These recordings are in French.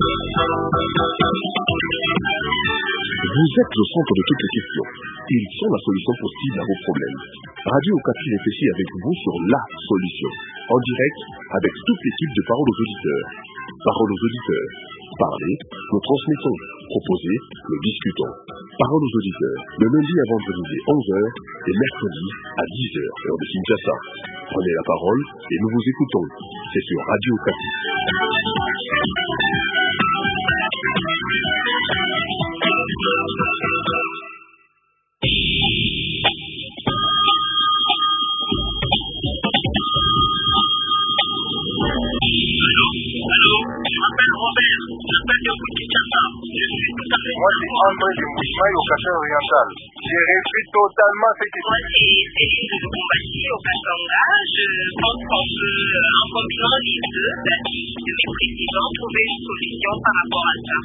Vous êtes au centre de toutes les questions. Ils sont la solution possible à vos problèmes. Radio Okapi réfléchit avec vous sur la solution. En direct, avec toute l'équipe de Parole aux auditeurs. Parole aux auditeurs. Parlez, nous transmettons. Proposez, nous discutons. Parole aux auditeurs, le lundi à vendredi 11h et mercredi à 10h, heure de Kinshasa. Prenez la parole et nous vous écoutons. C'est sur Radio Okapi. Allô, je m'appelle Robert, j'appelle de Kinshasa. Je suis tout à fait... Moi, c'est André de Mouchmaï au Café Oriental. J'ai réussi totalement cette question. Moi, c'est Céline de Lubumbashi au Katanga. Je pense qu'on peut, en combinant les deux avis de mes présidents, trouver une solution par rapport à ça.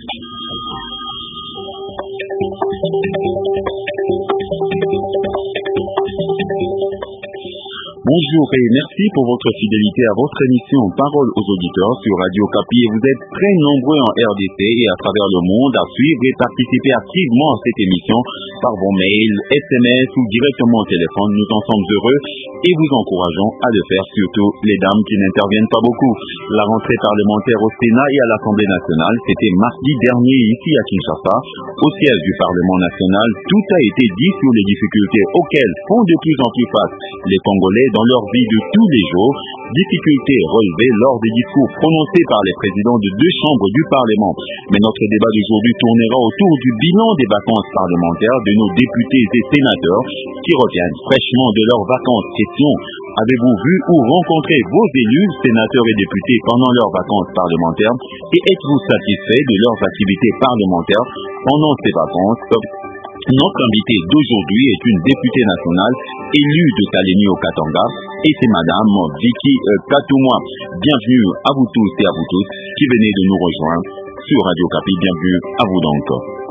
Bonjour et merci pour votre fidélité à votre émission Parole aux auditeurs sur Radio Okapi. Et vous êtes très nombreux en RDC et à travers le monde à suivre et participer activement à cette émission par vos mails, SMS ou directement au téléphone. Nous en sommes heureux et vous encourageons à le faire, surtout les dames qui n'interviennent pas beaucoup. La rentrée parlementaire au Sénat et à l'Assemblée nationale, c'était mardi dernier ici à Kinshasa. Au siège du Parlement national, tout a été dit sur les difficultés auxquelles font de plus en plus face les Congolais dans leur vie de tous les jours, difficultés relevées lors des discours prononcés par les présidents de deux chambres du Parlement. Mais notre débat d'aujourd'hui tournera autour du bilan des vacances parlementaires de nos députés et sénateurs qui reviennent fraîchement de leurs vacances. Question: avez-vous vu ou rencontré vos élus, sénateurs et députés pendant leurs vacances parlementaires et êtes-vous satisfait de leurs activités parlementaires pendant ces vacances? Notre invitée d'aujourd'hui est une députée nationale élue de Kalemi au Katanga et c'est Madame Vicky Katouma. Bienvenue à vous tous et à vous toutes qui venez de nous rejoindre sur Radio Okapi. Bienvenue à vous donc.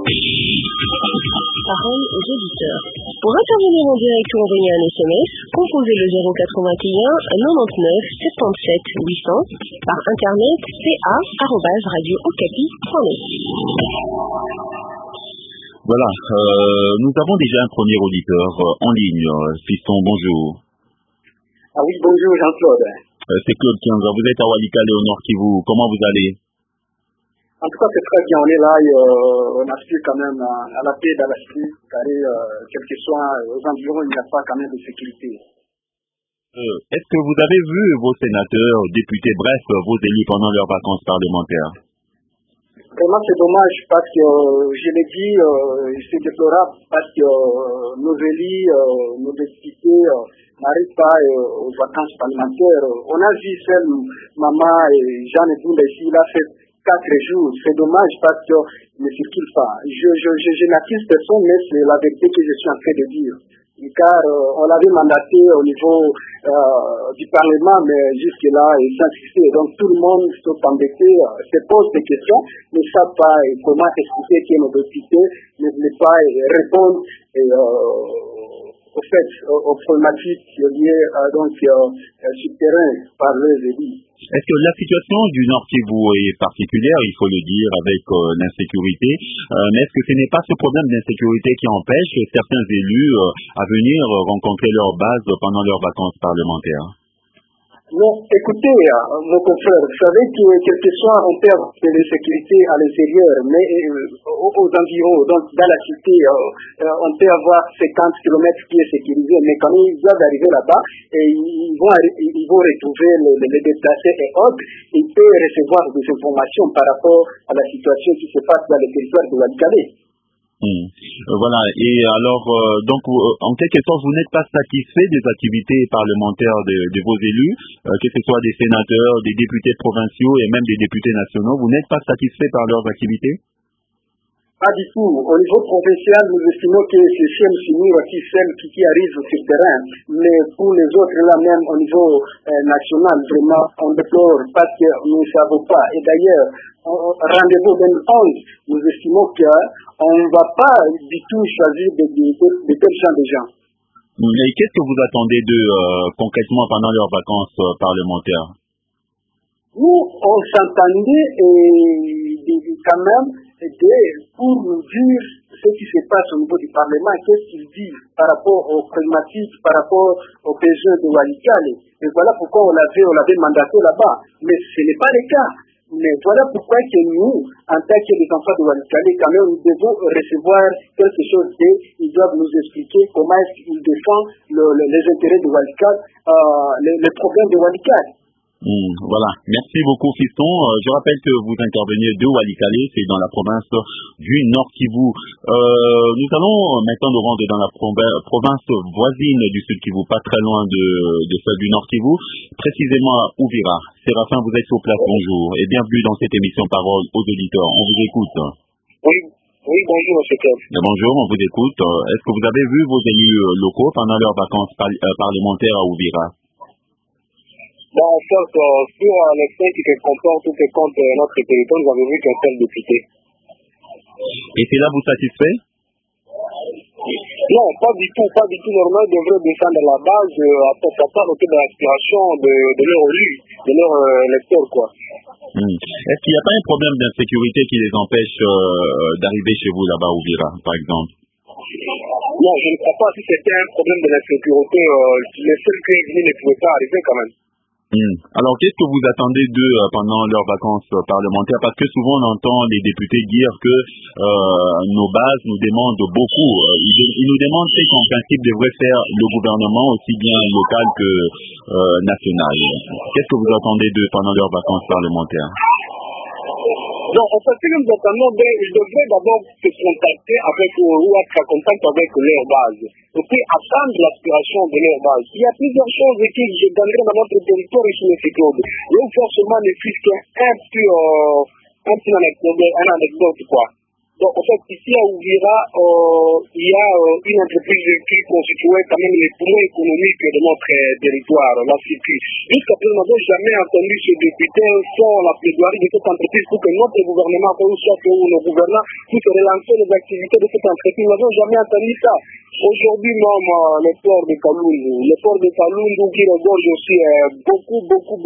Parole aux auditeurs. Pour intervenir en direct ou envoyer un SMS, composez le 081 99 77 800 par internet ca@radiookapi.net. Voilà, nous avons déjà un premier auditeur en ligne. Fiston, bonjour. Ah oui, bonjour Jean-Claude. C'est Claude Kianga, vous êtes à Walikale au Nord Kivu. Comment vous allez? En tout cas, c'est très bien. On est là et on aspire quand même à la paix dans l'esprit, car quel que soit aux environs, il n'y a pas quand même de sécurité. Est-ce que vous avez vu vos sénateurs, députés, bref, vos élus pendant leurs vacances parlementaires? Vraiment, c'est dommage parce que, je l'ai dit, c'est déplorable parce que nos élus, nos députés n'arrivent pas aux vacances parlementaires. On a vu celle maman et Jeanne et Bounda ici, il a fait 4 jours. C'est dommage parce qu'ils ne circulent pas. Je n'accuse personne, mais c'est la vérité que je suis en train de dire. Car on l'avait mandaté au niveau du Parlement, mais jusque-là, sans succès. Donc tout le monde s'est embêté, se pose des questions, ne sait pas comment expliquer que nos députés ne pas répondre aux problématiques liées sur le terrain par les élus. Est-ce que la situation du Nord Kivu est particulière, il faut le dire, avec l'insécurité, mais est-ce que ce n'est pas ce problème d'insécurité qui empêche certains élus à venir rencontrer leur base pendant leurs vacances parlementaires? Non, écoutez, mon confrère, vous savez que quel que soit, on perd de l'insécurité à l'intérieur, mais aux environs, donc dans la cité, on peut avoir 50 km qui est sécurisé, mais quand ils doivent arriver là-bas, et ils vont retrouver les déplacés et autres, ils peuvent recevoir des informations par rapport à la situation qui se passe dans le territoire de Walikale. Voilà, et alors, donc, en quelque sorte, vous n'êtes pas satisfait des activités parlementaires de vos élus, que ce soit des sénateurs, des députés provinciaux et même des députés nationaux, vous n'êtes pas satisfait par leurs activités? Pas du tout. Au niveau provincial, nous estimons que c'est celle qui arrive sur le terrain. Mais pour les autres, là même, au niveau national, vraiment, on déplore parce que nous ne savons pas. Et d'ailleurs, rendez-vous 2011, nous estimons qu'on ne va pas du tout choisir de tels gens de gens. Et qu'est-ce que vous attendez d'eux concrètement pendant leurs vacances parlementaires? Nous, on s'entendait quand même pour nous dire ce qui se passe au niveau du Parlement, qu'est-ce qu'ils disent par rapport aux problématiques, par rapport aux besoins de Walikale. Et voilà pourquoi on l'avait mandaté là-bas. Mais ce n'est pas le cas. Mais voilà pourquoi que nous, en tant que les enfants de Walikale, quand même, nous devons recevoir quelque chose ils doivent nous expliquer comment est-ce qu'ils défendent les intérêts de Walikale, les problèmes de Walikale. Voilà. Merci beaucoup, Fiston. Je rappelle que vous intervenez de Walikale, c'est dans la province du Nord Kivu. Nous allons maintenant nous rendre dans la province voisine du Sud Kivu, pas très loin de celle du Nord Kivu, précisément à Uvira. Séraphin, vous êtes sur place, bonjour, et bienvenue dans cette émission Parole aux auditeurs. On vous écoute. Oui, bonjour, M. Kev. Bonjour, on vous écoute. Est-ce que vous avez vu vos élus locaux pendant leurs vacances parlementaires à Uvira? Bon, en fait, sur les faits qui se comportent tout contre notre territoire, nous avons vu qu'un seul député. Et cela vous satisfait? Non, pas du tout. Normalement, ils devraient descendre à la base, à noter de l'aspiration de leur élu, de leur électeur, quoi. Est-ce qu'il n'y a pas un problème d'insécurité qui les empêche d'arriver chez vous là-bas au Uvira, par exemple? Non, je ne crois pas. Si c'était un problème de l'insécurité, les seuls criminels ne pouvaient pas arriver quand même. Alors, qu'est-ce que vous attendez d'eux pendant leurs vacances parlementaires? Parce que souvent, on entend les députés dire que nos bases nous demandent beaucoup. Ils nous demandent ce qu'en principe devrait faire le gouvernement, aussi bien local que national. Qu'est-ce que vous attendez d'eux pendant leurs vacances parlementaires? Donc, en fait, ce que nous attendons, ils devraient d'abord se contacter ou être en contact avec leur base. Et puis, attendre l'aspiration de leur base. Il y a plusieurs choses qui je donnerai dans notre territoire ici, M. Claude. Et où forcément ne fût qu'un anecdote, quoi. Donc, en fait, ici à Uvira, il y a une entreprise qui constituait quand même les poumons économiques de notre territoire, la CIPI. Jusqu'à présent, nous n'avons jamais entendu ce député faire la plaidoirie de cette entreprise pour que notre gouvernement, soit que nos gouvernants, puissent relancer les activités de cette entreprise. Nous n'avons jamais entendu ça. Aujourd'hui, même, le port de Kalundu qui regorge aussi beaucoup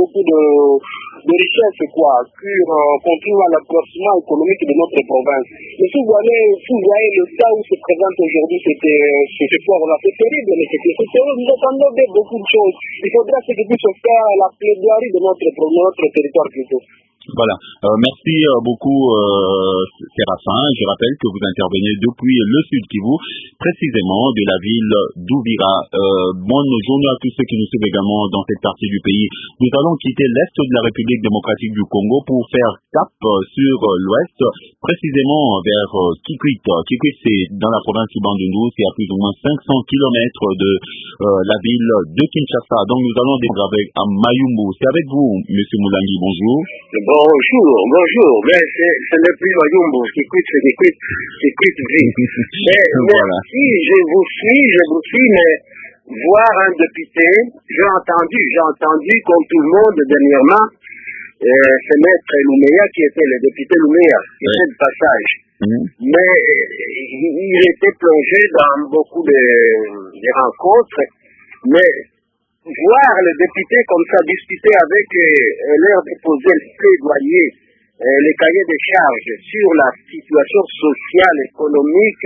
de richesses, quoi, qui contribuent à l'accroissement économique de notre province. Mais si vous voyez le cas où se présente aujourd'hui ce port-là, c'est terrible, mais c'est terrible. Nous attendons beaucoup de choses. Il faudra que je puisse faire la plaidoirie de notre territoire plutôt. Voilà. Merci beaucoup, Séraphin. Je rappelle que vous intervenez depuis le Sud Kivu, précisément de la ville d'Uvira. Bonne journée à tous ceux qui nous suivent également dans cette partie du pays. Nous allons quitter l'Est de la République démocratique du Congo pour faire cap sur l'Ouest, précisément vers Kikwit. Kikwit, c'est dans la province du Bandundu, c'est à plus ou moins 500 km de la ville de Kinshasa. Donc nous allons démarrer avec Mayumbu. C'est avec vous, M. Moulangi. Bonjour. Bonjour, mais ce n'est plus Mayumbu, c'est Kikwit vie. Voilà. Si je vous suis, mais voir un député, j'ai entendu comme tout le monde dernièrement, c'est Maître Louméa qui était le député Louméa, qui était de passage. Mais il était plongé dans beaucoup de rencontres, mais voir le député comme ça discuter avec leur déposer le plaidoyer, les cahiers de charges sur la situation sociale, économique,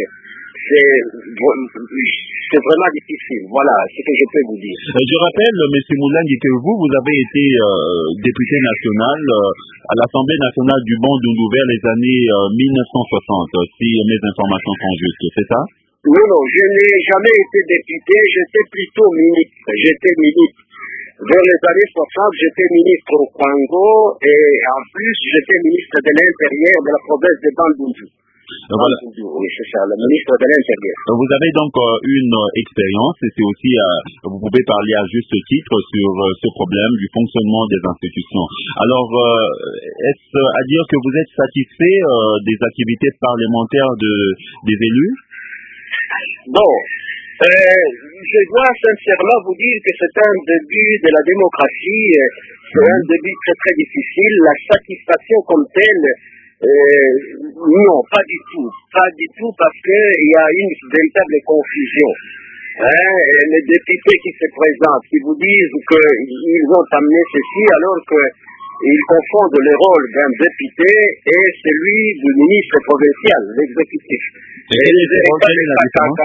c'est vraiment difficile. Voilà ce que je peux vous dire. Je rappelle, M. Moulangi, que vous avez été député national à l'Assemblée nationale du Bandundu vers les années 1960, si mes informations sont justes, c'est ça? Non, je n'ai jamais été député, j'étais plutôt ministre. Vers les années 60, j'étais ministre au Congo et en plus, j'étais ministre de l'Intérieur de la province de Bandundu. Voilà. Oui, c'est ça, le ministre de l'Intérieur. Vous avez donc une expérience et c'est aussi, vous pouvez parler à juste titre sur ce problème du fonctionnement des institutions. Alors, est-ce à dire que vous êtes satisfait des activités parlementaires des élus? Bon, je dois sincèrement vous dire que c'est un début de la démocratie, c'est un début très très difficile. La satisfaction comme telle, non, pas du tout, parce qu'il y a une véritable confusion. Les députés qui se présentent, qui vous disent qu'ils ont amené ceci alors que ils confondent le rôle d'un député et celui du ministre provincial, l'exécutif. Et quelle est la différence?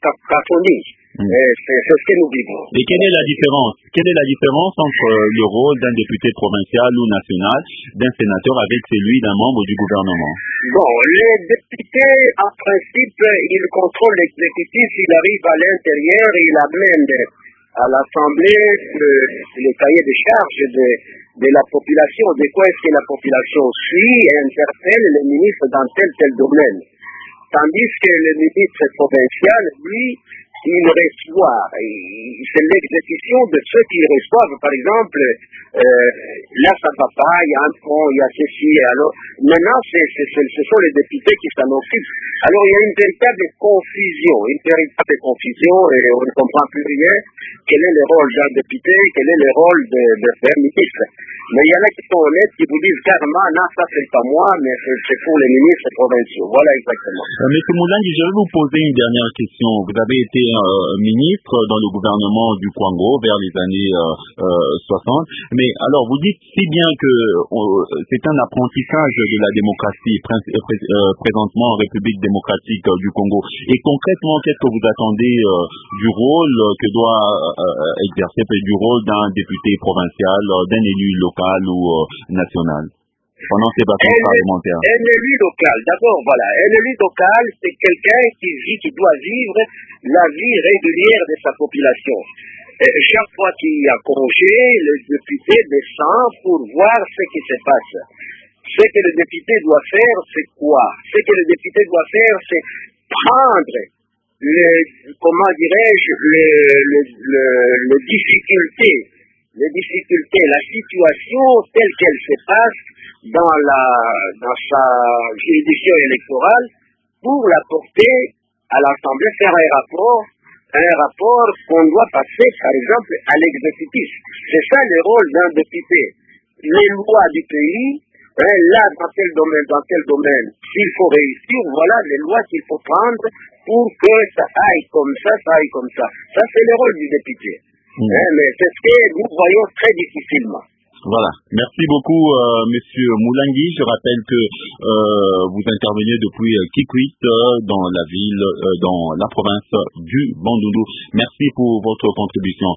C'est ce que nous vivons. Et quelle est la différence? Quelle est la différence entre le rôle d'un député provincial ou national, d'un sénateur avec celui d'un membre du gouvernement? Bon, les députés, en principe, ils contrôlent l'exécutif, ils arrivent à l'intérieur, ils amènent à l'Assemblée le cahier de charges de la population, de quoi est-ce que la population suit et interpelle le ministre dans tel domaine. Tandis que le ministre provincial, lui, il reçoit, c'est l'exécution de ceux qui reçoivent, par exemple, là ça va pas, il y a un pont, il y a ceci, alors maintenant ce sont les députés qui s'en occupent. Alors il y a une véritable confusion et on ne comprend plus rien. Quel est le rôle d'un député, quel est le rôle d'un ministre? Mais il y en a qui sont honnêtes, qui vous disent carrément, non, ça c'est pas moi, mais c'est pour les ministres provinciaux. Voilà exactement. Monsieur Moulangi, je vais vous poser une dernière question. Vous avez été ministre dans le gouvernement du Congo vers les années 60. Mais alors, vous dites si bien que c'est un apprentissage de la démocratie présentement en République démocratique du Congo. Et concrètement, qu'est-ce que vous attendez du rôle que doit exercer, du rôle d'un député provincial, d'un élu local ou national pendant ces vacances parlementaires? Un élu local, d'abord, voilà. Un élu local, c'est quelqu'un qui doit vivre la vie régulière de sa population. Chaque fois qu'il y a congé, le député descend pour voir ce qui se passe. Ce que le député doit faire, c'est quoi? Ce que le député doit faire, c'est prendre les difficultés, la situation telle qu'elle se passe dans sa juridiction électorale pour la porter à l'Assemblée, faire un rapport qu'on doit passer, par exemple, à l'exécutif. C'est ça le rôle d'un député. Les lois du pays, là, dans tel domaine, s'il faut réussir, voilà les lois qu'il faut prendre pour que ça aille comme ça, Ça, c'est le rôle du député. Mais c'est ce que nous voyons très difficilement. Voilà. Merci beaucoup, Monsieur Moulangi. Je rappelle que vous intervenez depuis Kikwit dans la ville, dans la province du Bandundu. Merci pour votre contribution.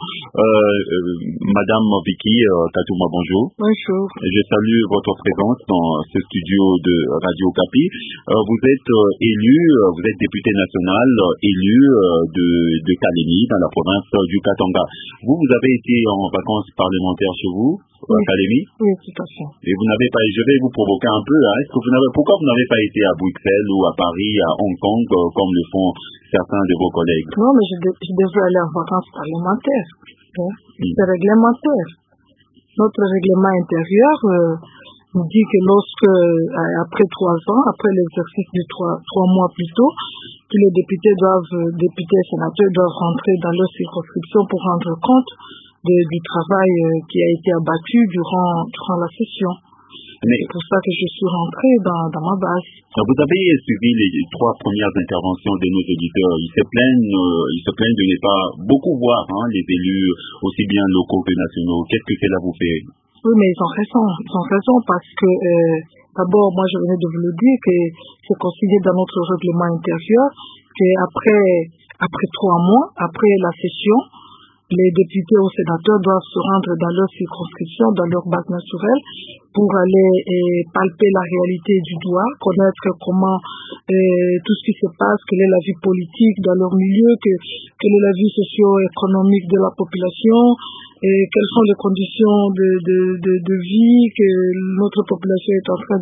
Madame Vicky Katouma, bonjour. Bonjour. Je salue votre présence dans ce studio de Radio Okapi. Vous êtes vous êtes député national élu de Kalemi dans la province du Katanga. Vous avez été en vacances parlementaires chez vous? Académie? Oui, tout à fait. Et vous n'avez pas, je vais vous provoquer un peu, hein. Pourquoi vous n'avez pas été à Bruxelles ou à Paris, à Hong Kong, comme le font certains de vos collègues? Non, mais je devrais aller en vacances parlementaires. C'est réglementaire. Notre règlement intérieur nous dit que après 3 ans, après l'exercice de 3 mois plus tôt, que les députés et sénateurs doivent rentrer dans leur circonscription pour rendre compte du travail qui a été abattu durant la session. C'est pour ça que je suis rentrée dans ma base. Vous avez suivi les 3 premières interventions de nos auditeurs. Ils se plaignent de ne pas beaucoup voir les élus aussi bien locaux que nationaux. Qu'est-ce que cela vous fait? Oui, mais ils ont raison parce que d'abord, moi je venais de vous le dire que c'est consigné dans notre règlement intérieur qu'après 3 mois, après la session, les députés ou sénateurs doivent se rendre dans leur circonscription, dans leur base naturelle, pour aller palper la réalité du doigt, connaître comment tout ce qui se passe, quelle est la vie politique dans leur milieu, quelle est la vie socio-économique de la population, et quelles sont les conditions de vie que notre population est en train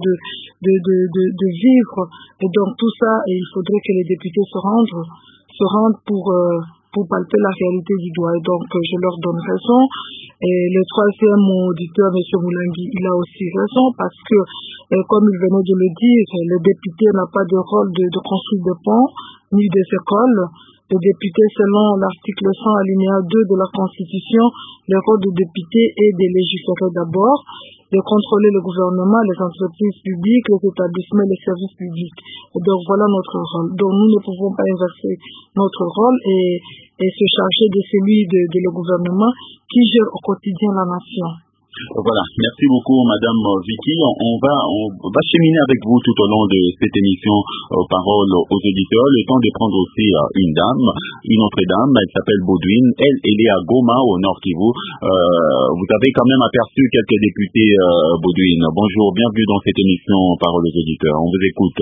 de vivre. Et donc tout ça, il faudrait que les députés se rendent pour palper la réalité du doigt. Et donc, je leur donne raison. Et le 3e auditeur, M. Moulangi, il a aussi raison parce que, comme il venait de le dire, le député n'a pas de rôle de construire des ponts ni des écoles. Le député, selon l'article 100 alinéa 2 de la Constitution, le rôle du député est de légiférer d'abord, de contrôler le gouvernement, les entreprises publiques, les établissements et les services publics. Et donc voilà notre rôle. Donc nous ne pouvons pas inverser notre rôle et se charger de celui de le gouvernement qui gère au quotidien la nation. Voilà, merci beaucoup Madame Vicky. On va cheminer avec vous tout au long de cette émission Parole aux auditeurs. Le temps de prendre aussi une autre dame, elle s'appelle Baudouin. Elle est à Goma, au Nord Kivu. Vous avez quand même aperçu quelques députés, Baudouin. Bonjour, bienvenue dans cette émission Parole aux auditeurs. On vous écoute.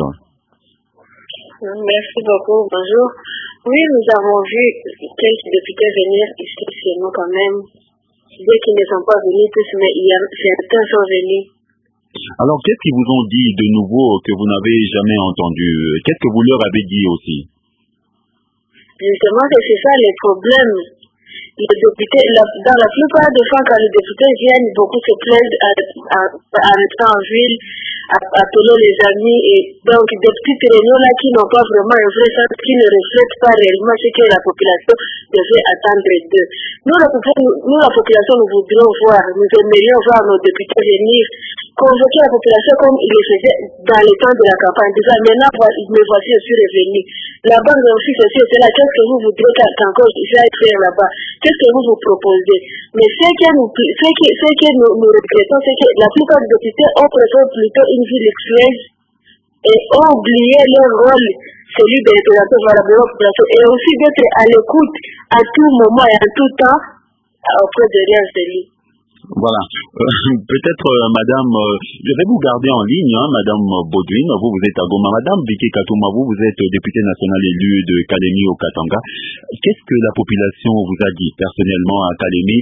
Merci beaucoup, bonjour. Oui, nous avons vu quelques députés venir ici chez nous quand même. Dès qu'ils ne sont pas venus tous, mais certains sont venus. Alors, qu'est-ce qu'ils vous ont dit de nouveau que vous n'avez jamais entendu? Qu'est-ce que vous leur avez dit aussi? Justement, c'est ça le problème. Les députés, dans la plupart des fois, quand les députés viennent, beaucoup se plaignent à rester en ville, à appeler les amis, et donc des petites réunions là qui n'ont pas vraiment un vrai sens, qui ne reflètent pas réellement ce que la population devait attendre d'eux. Nous, la population, nous voudrions voir, nous aimerions voir nos députés venir convoquer la population comme ils le faisaient dans les temps de la campagne. Déjà, maintenant, me voici, je suis revenu. Là-bas, nous avons fait ceci et cela. Qu'est-ce que vous voudrez qu'encore j'aille faire là-bas? Qu'est-ce que vous proposez? Mais ce que nous regrettons, c'est que la plupart des députés ont préféré plutôt une vie luxueuse et ont oublié leur rôle, celui de représenter valablement la population, et aussi d'être à l'écoute à tout moment et à tout temps auprès de rien celui. Voilà. Peut-être, madame, je vais vous garder en ligne, madame Baudouin. Vous êtes à Goma. Madame Vicky Katouma, vous êtes députée nationale élue de Kalemi au Katanga. Qu'est-ce que la population vous a dit personnellement à Kalemi?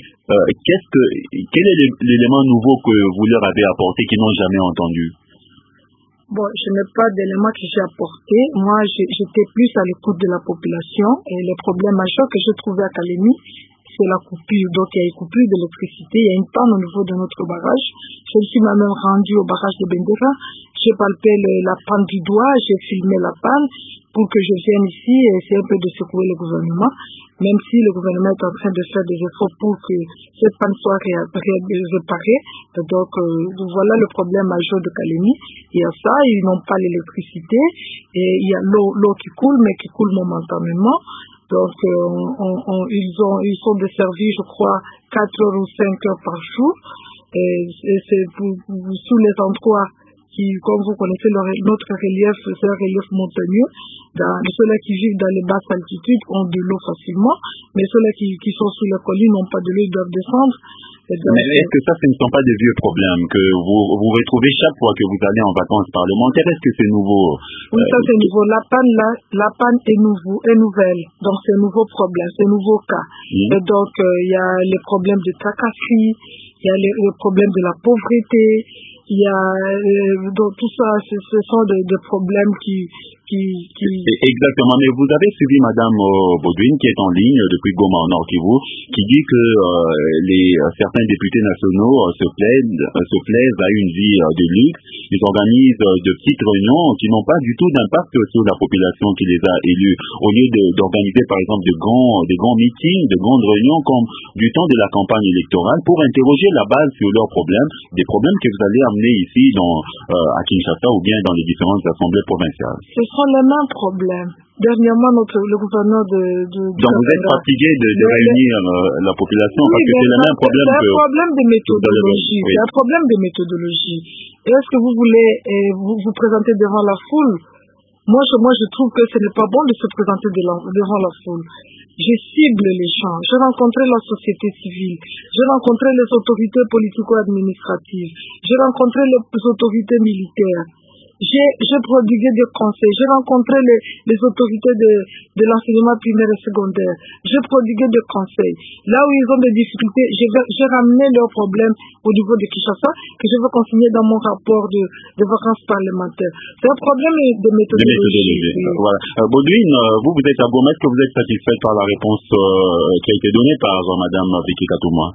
Quel est l'élément nouveau que vous leur avez apporté qu'ils n'ont jamais entendu? Bon, je n'ai pas d'éléments que j'ai apportés. Moi, j'étais plus à l'écoute de la population et les problèmes majeurs que j'ai trouvés à Kalemi, c'est la coupure. Donc, il y a une coupure d'électricité, il y a une panne au niveau de notre barrage. Je me suis même rendue au barrage de Bendera. J'ai palpé la panne du doigt, j'ai filmé la panne pour que je vienne ici et essayer un peu de secouer le gouvernement, même si le gouvernement est en train de faire des efforts pour que cette panne soit réparée. Donc, voilà le problème majeur de Kalemi. Il y a ça, ils n'ont pas l'électricité et il y a l'eau qui coule, mais qui coule momentanément. Donc, ils sont desservis, je crois, 4 heures ou 5 heures par jour. Et c'est sous les endroits qui, comme vous connaissez, notre relief, c'est un relief montagneux. Ceux-là qui vivent dans les basses altitudes ont de l'eau facilement, mais ceux-là qui sont sous les collines n'ont pas de l'eau, ils doivent descendre. Mais est-ce que ça, ce ne sont pas des vieux problèmes que vous retrouvez chaque fois que vous allez en vacances parlementaires? Est-ce que c'est nouveau? Oui, ça c'est nouveau. La panne est nouvelle. Donc c'est un nouveau problème, c'est un nouveau cas. Et donc il y a les problèmes de tracasserie, il y a les problèmes de la pauvreté, il y a donc tout ça, ce sont des problèmes qui... Exactement, mais vous avez suivi madame Baudouin qui est en ligne depuis Goma au Nord Kivu, qui dit que certains députés nationaux se plaisent à une vie de luxe. Ils organisent de petites réunions qui n'ont pas du tout d'impact sur la population qui les a élus. Au lieu d'organiser par exemple des grands meetings, de grandes réunions comme du temps de la campagne électorale pour interroger la base sur leurs problèmes, des problèmes que vous allez amener ici à Kinshasa ou bien dans les différentes assemblées provinciales. Ce sont les mêmes problèmes. Dernièrement, le gouverneur Donc vous êtes fatigué de réunir la population parce que c'est le même problème. C'est un problème de méthodologie. Oui. C'est un problème de méthodologie. Est-ce que vous voulez vous présenter devant la foule? Moi, je trouve que ce n'est pas bon de se présenter devant la foule. Je cible les gens. J'ai rencontré la société civile. J'ai rencontré les autorités politico-administratives. J'ai rencontré les autorités militaires. J'ai prodigué des conseils. J'ai rencontré les autorités de l'enseignement primaire et secondaire. J'ai prodigué des conseils. Là où ils ont des difficultés, j'ai ramené leurs problèmes au niveau de Kinshasa, que je veux consigner dans mon rapport de vacances parlementaires. C'est un problème de méthodologie. Voilà. Baudouin, vous êtes à Goma. Est-ce que vous êtes satisfaite par la réponse qui a été donnée par madame Vicky Katouma?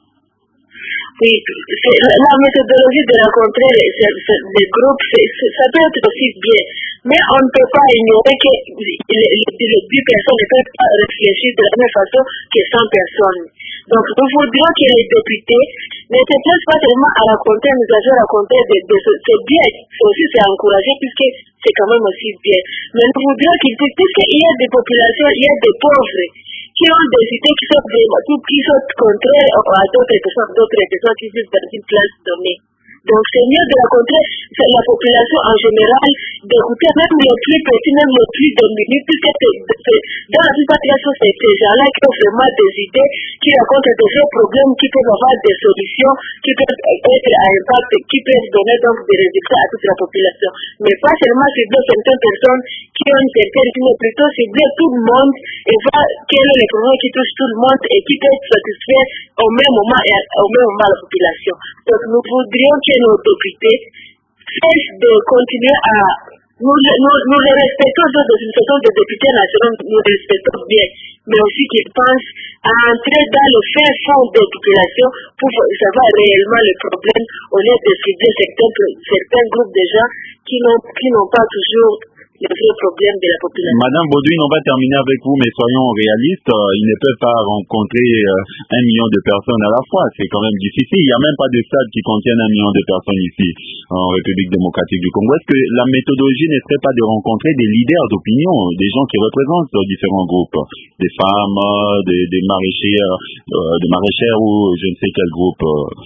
Oui, la méthodologie de rencontrer les groupes, ça peut être aussi bien, mais on ne peut pas ignorer que les 10 personnes ne peuvent pas réfléchir de la même façon que 100 personnes. Donc, nous voudrions que les députés ne se plaisent pas seulement à raconter, nous avons raconté c'est bien, c'est encouragé puisque c'est quand même aussi bien. Mais nous voudrions qu'ils disent, puisqu'il y a des populations, il y a des pauvres qui ont des idées qui sont contraires à d'autres personnes qui vivent dans une classe donnée. Donc c'est mieux de rencontrer la population en général, d'écouter même les plus petits, même les plus démunis, puisque dans la plupart des cas, c'est ces gens-là qui ont vraiment des idées, qui racontent des vrais problèmes, qui peuvent avoir des solutions, qui peuvent être à impact, qui peuvent donner donc des résultats à toute la population. Mais pas seulement cibler certaines personnes qui ont une certaine idée, mais plutôt cibler tout le monde et voir quel est le problème qui touche tout le monde et qui peut satisfaire au même moment la population. Donc nous voudrions que nos députés cessent de continuer à... Nous les respectons dans une façon de députés nationaux, nous les respectons bien, mais aussi qu'ils pensent à entrer dans le fin fond des populations pour savoir réellement le problème au lieu de cibler certains groupes de gens qui n'ont pas toujours le vrai problème de la population. Madame Baudouin, on va terminer avec vous, mais soyons réalistes, ils ne peuvent pas rencontrer 1 million de personnes à la fois, c'est quand même difficile. Il n'y a même pas de stade qui contiennent 1 million de personnes ici, en République démocratique du Congo. Est-ce que la méthodologie ne serait pas de rencontrer des leaders d'opinion, des gens qui représentent différents groupes, des femmes, des maraîchères ou je ne sais quel groupe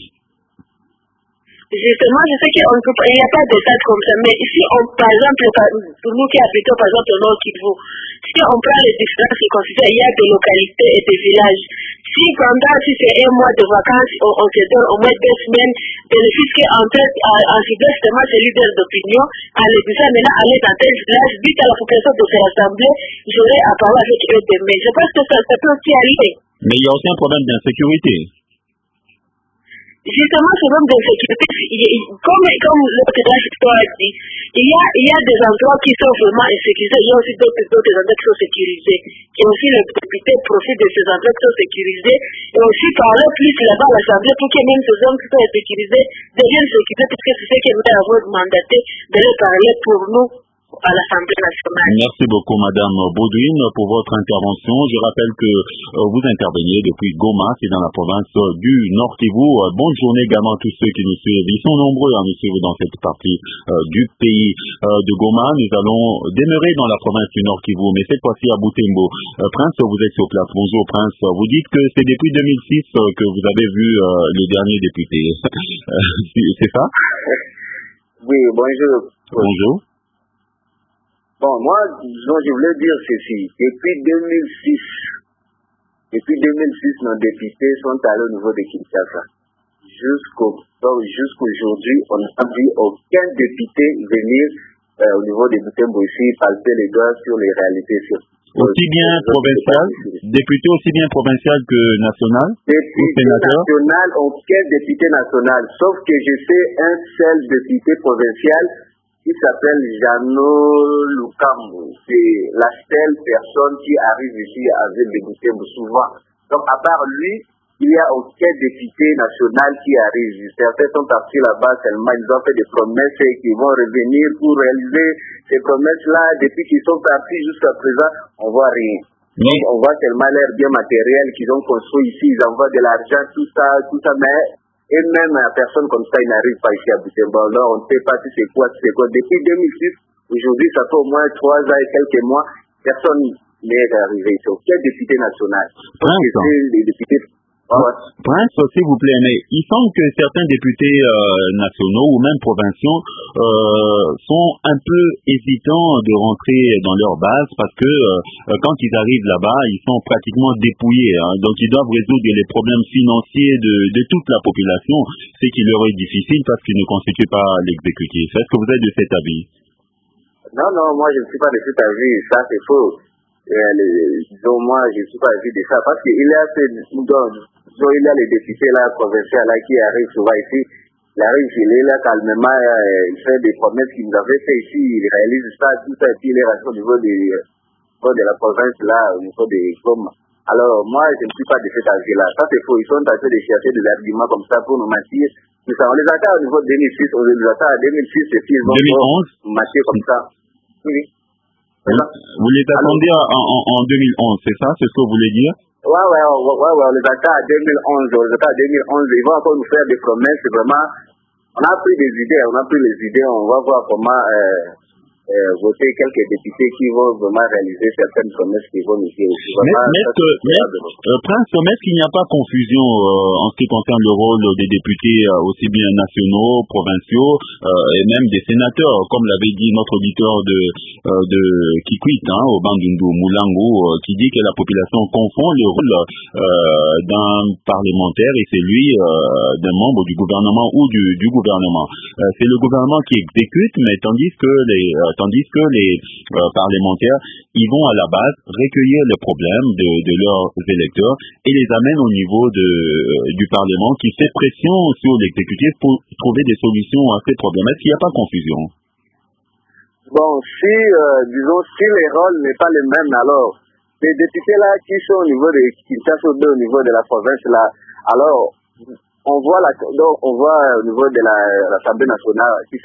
Justement, je sais qu'il n'y a pas de stade comme ça, mais ici, par exemple, pour nous qui habitons par exemple au Nord Kivu, si on prend les distances et considère il y a des localités et des villages, si c'est 1 mois de vacances, on se donne au moins 2 semaines, bénéfice qu'en ciblant justement ces leaders d'opinion, en les disant maintenant aller dans tel village, dites à la population de se rassembler, j'aurai à parler avec eux demain. Je pense que ça peut aussi arriver. Mais il y a aussi un problème d'insécurité. Justement, ce problème d'insécurité, comme l'autre a dit, il y a des endroits qui sont vraiment insécurisés, il y a aussi d'autres endroits qui sont sécurisés. Et aussi les députés profitent de ces endroits qui sont sécurisés, et aussi parler plus là-bas à l'Assemblée pour que même ces zones qui sont insécurisées deviennent sécurisées, puisque c'est ce que nous avons mandaté de leur parler pour nous à l'Assemblée nationale. Merci beaucoup, Madame Baudouin, pour votre intervention. Je rappelle que vous interveniez depuis Goma, c'est dans la province du Nord Kivu. Bonne journée également à tous ceux qui nous suivent. Ils sont nombreux à nous suivre dans cette partie du pays de Goma. Nous allons demeurer dans la province du Nord Kivu, mais cette fois-ci à Butembo. Prince, vous êtes sur place. Bonjour, Prince. Vous dites que c'est depuis 2006 que vous avez vu les derniers députés. C'est ça? Oui, bonjour. Bonjour. Bon, moi, je voulais dire ceci. Depuis 2006, nos députés sont allés au niveau de Kinshasa. Jusqu'aujourd'hui, on n'a vu aucun député venir au niveau de Butembo ici palper les doigts sur les réalités. Aussi bien provincial, député aussi bien provincial que national? Député national, aucun député national. Sauf que je sais un seul député provincial qui s'appelle Jano Lukambu. C'est la seule personne qui arrive ici à ville de Butembo souvent. Donc à part lui, il n'y a aucun député national qui arrive. Certains sont partis là-bas seulement, ils ont fait des promesses et qui vont revenir pour réaliser ces promesses-là. Depuis qu'ils sont partis jusqu'à présent, on ne voit rien. Donc, on voit seulement l'air bien matériel qu'ils ont construit ici, ils envoient de l'argent, tout ça, mais et même à personne comme ça, il n'arrive pas ici à Butembo. Alors, on ne sait pas si c'est quoi. Depuis 2006, aujourd'hui, ça fait au moins 3 ans et quelques mois, personne n'est arrivé ici. Aucun député national. Les députés... Prince, s'il vous plaît, mais il semble que certains députés nationaux ou même provinciaux sont un peu hésitants de rentrer dans leur base parce que quand ils arrivent là-bas, ils sont pratiquement dépouillés. Donc ils doivent résoudre les problèmes financiers de toute la population, ce qui leur est difficile parce qu'ils ne constituent pas l'exécutif. Est-ce que vous êtes de cet avis? Non, moi je ne suis pas de cet avis, ça c'est faux. Disons, moi je ne suis pas d'avis de ça parce qu'il y a les députés là, provinciaux là, qui arrivent souvent ici. Il arrive, il est là calmement, il fait des promesses qu'il nous avait fait ici, il réalise ça, tout ça, et puis il est resté au niveau de la province là, au niveau des Goma. Alors, moi, je ne suis pas de cet avis-là. Ça, c'est faux. Ils sont en train de chercher des arguments comme ça pour nous mentir. Tout ça, on les attend au niveau de 2006, on les attend à 2006, et puis ils vont mentir comme ça. Oui. Vous les attendez en 2011, c'est ça? C'est ce que vous voulez dire? Ouais, on les attend à 2011, ils vont encore nous faire des promesses, vraiment, on a pris les idées, on va voir comment voter quelques députés qui vont vraiment réaliser certaines promesses qui vont nous dire aussi. Prince, est-ce qu'il n'y a pas confusion en ce qui concerne le rôle des députés aussi bien nationaux, provinciaux et même des sénateurs, comme l'avait dit notre auditeur de Kikwit, au Bandundu Moulango, qui dit que la population confond le rôle d'un parlementaire et celui d'un membre du gouvernement ou du gouvernement. C'est le gouvernement qui exécute, mais tandis que les parlementaires, ils vont à la base recueillir les problèmes de leurs électeurs et les amènent au niveau du Parlement qui fait pression sur l'exécutif pour trouver des solutions à ces problèmes. Est-ce qu'il n'y a pas confusion? Bon, si les rôles n'est pas les mêmes, alors les députés là qui sont au niveau de Kinshasa ou au niveau de la province là, alors on voit au niveau de l'Assemblée nationale qui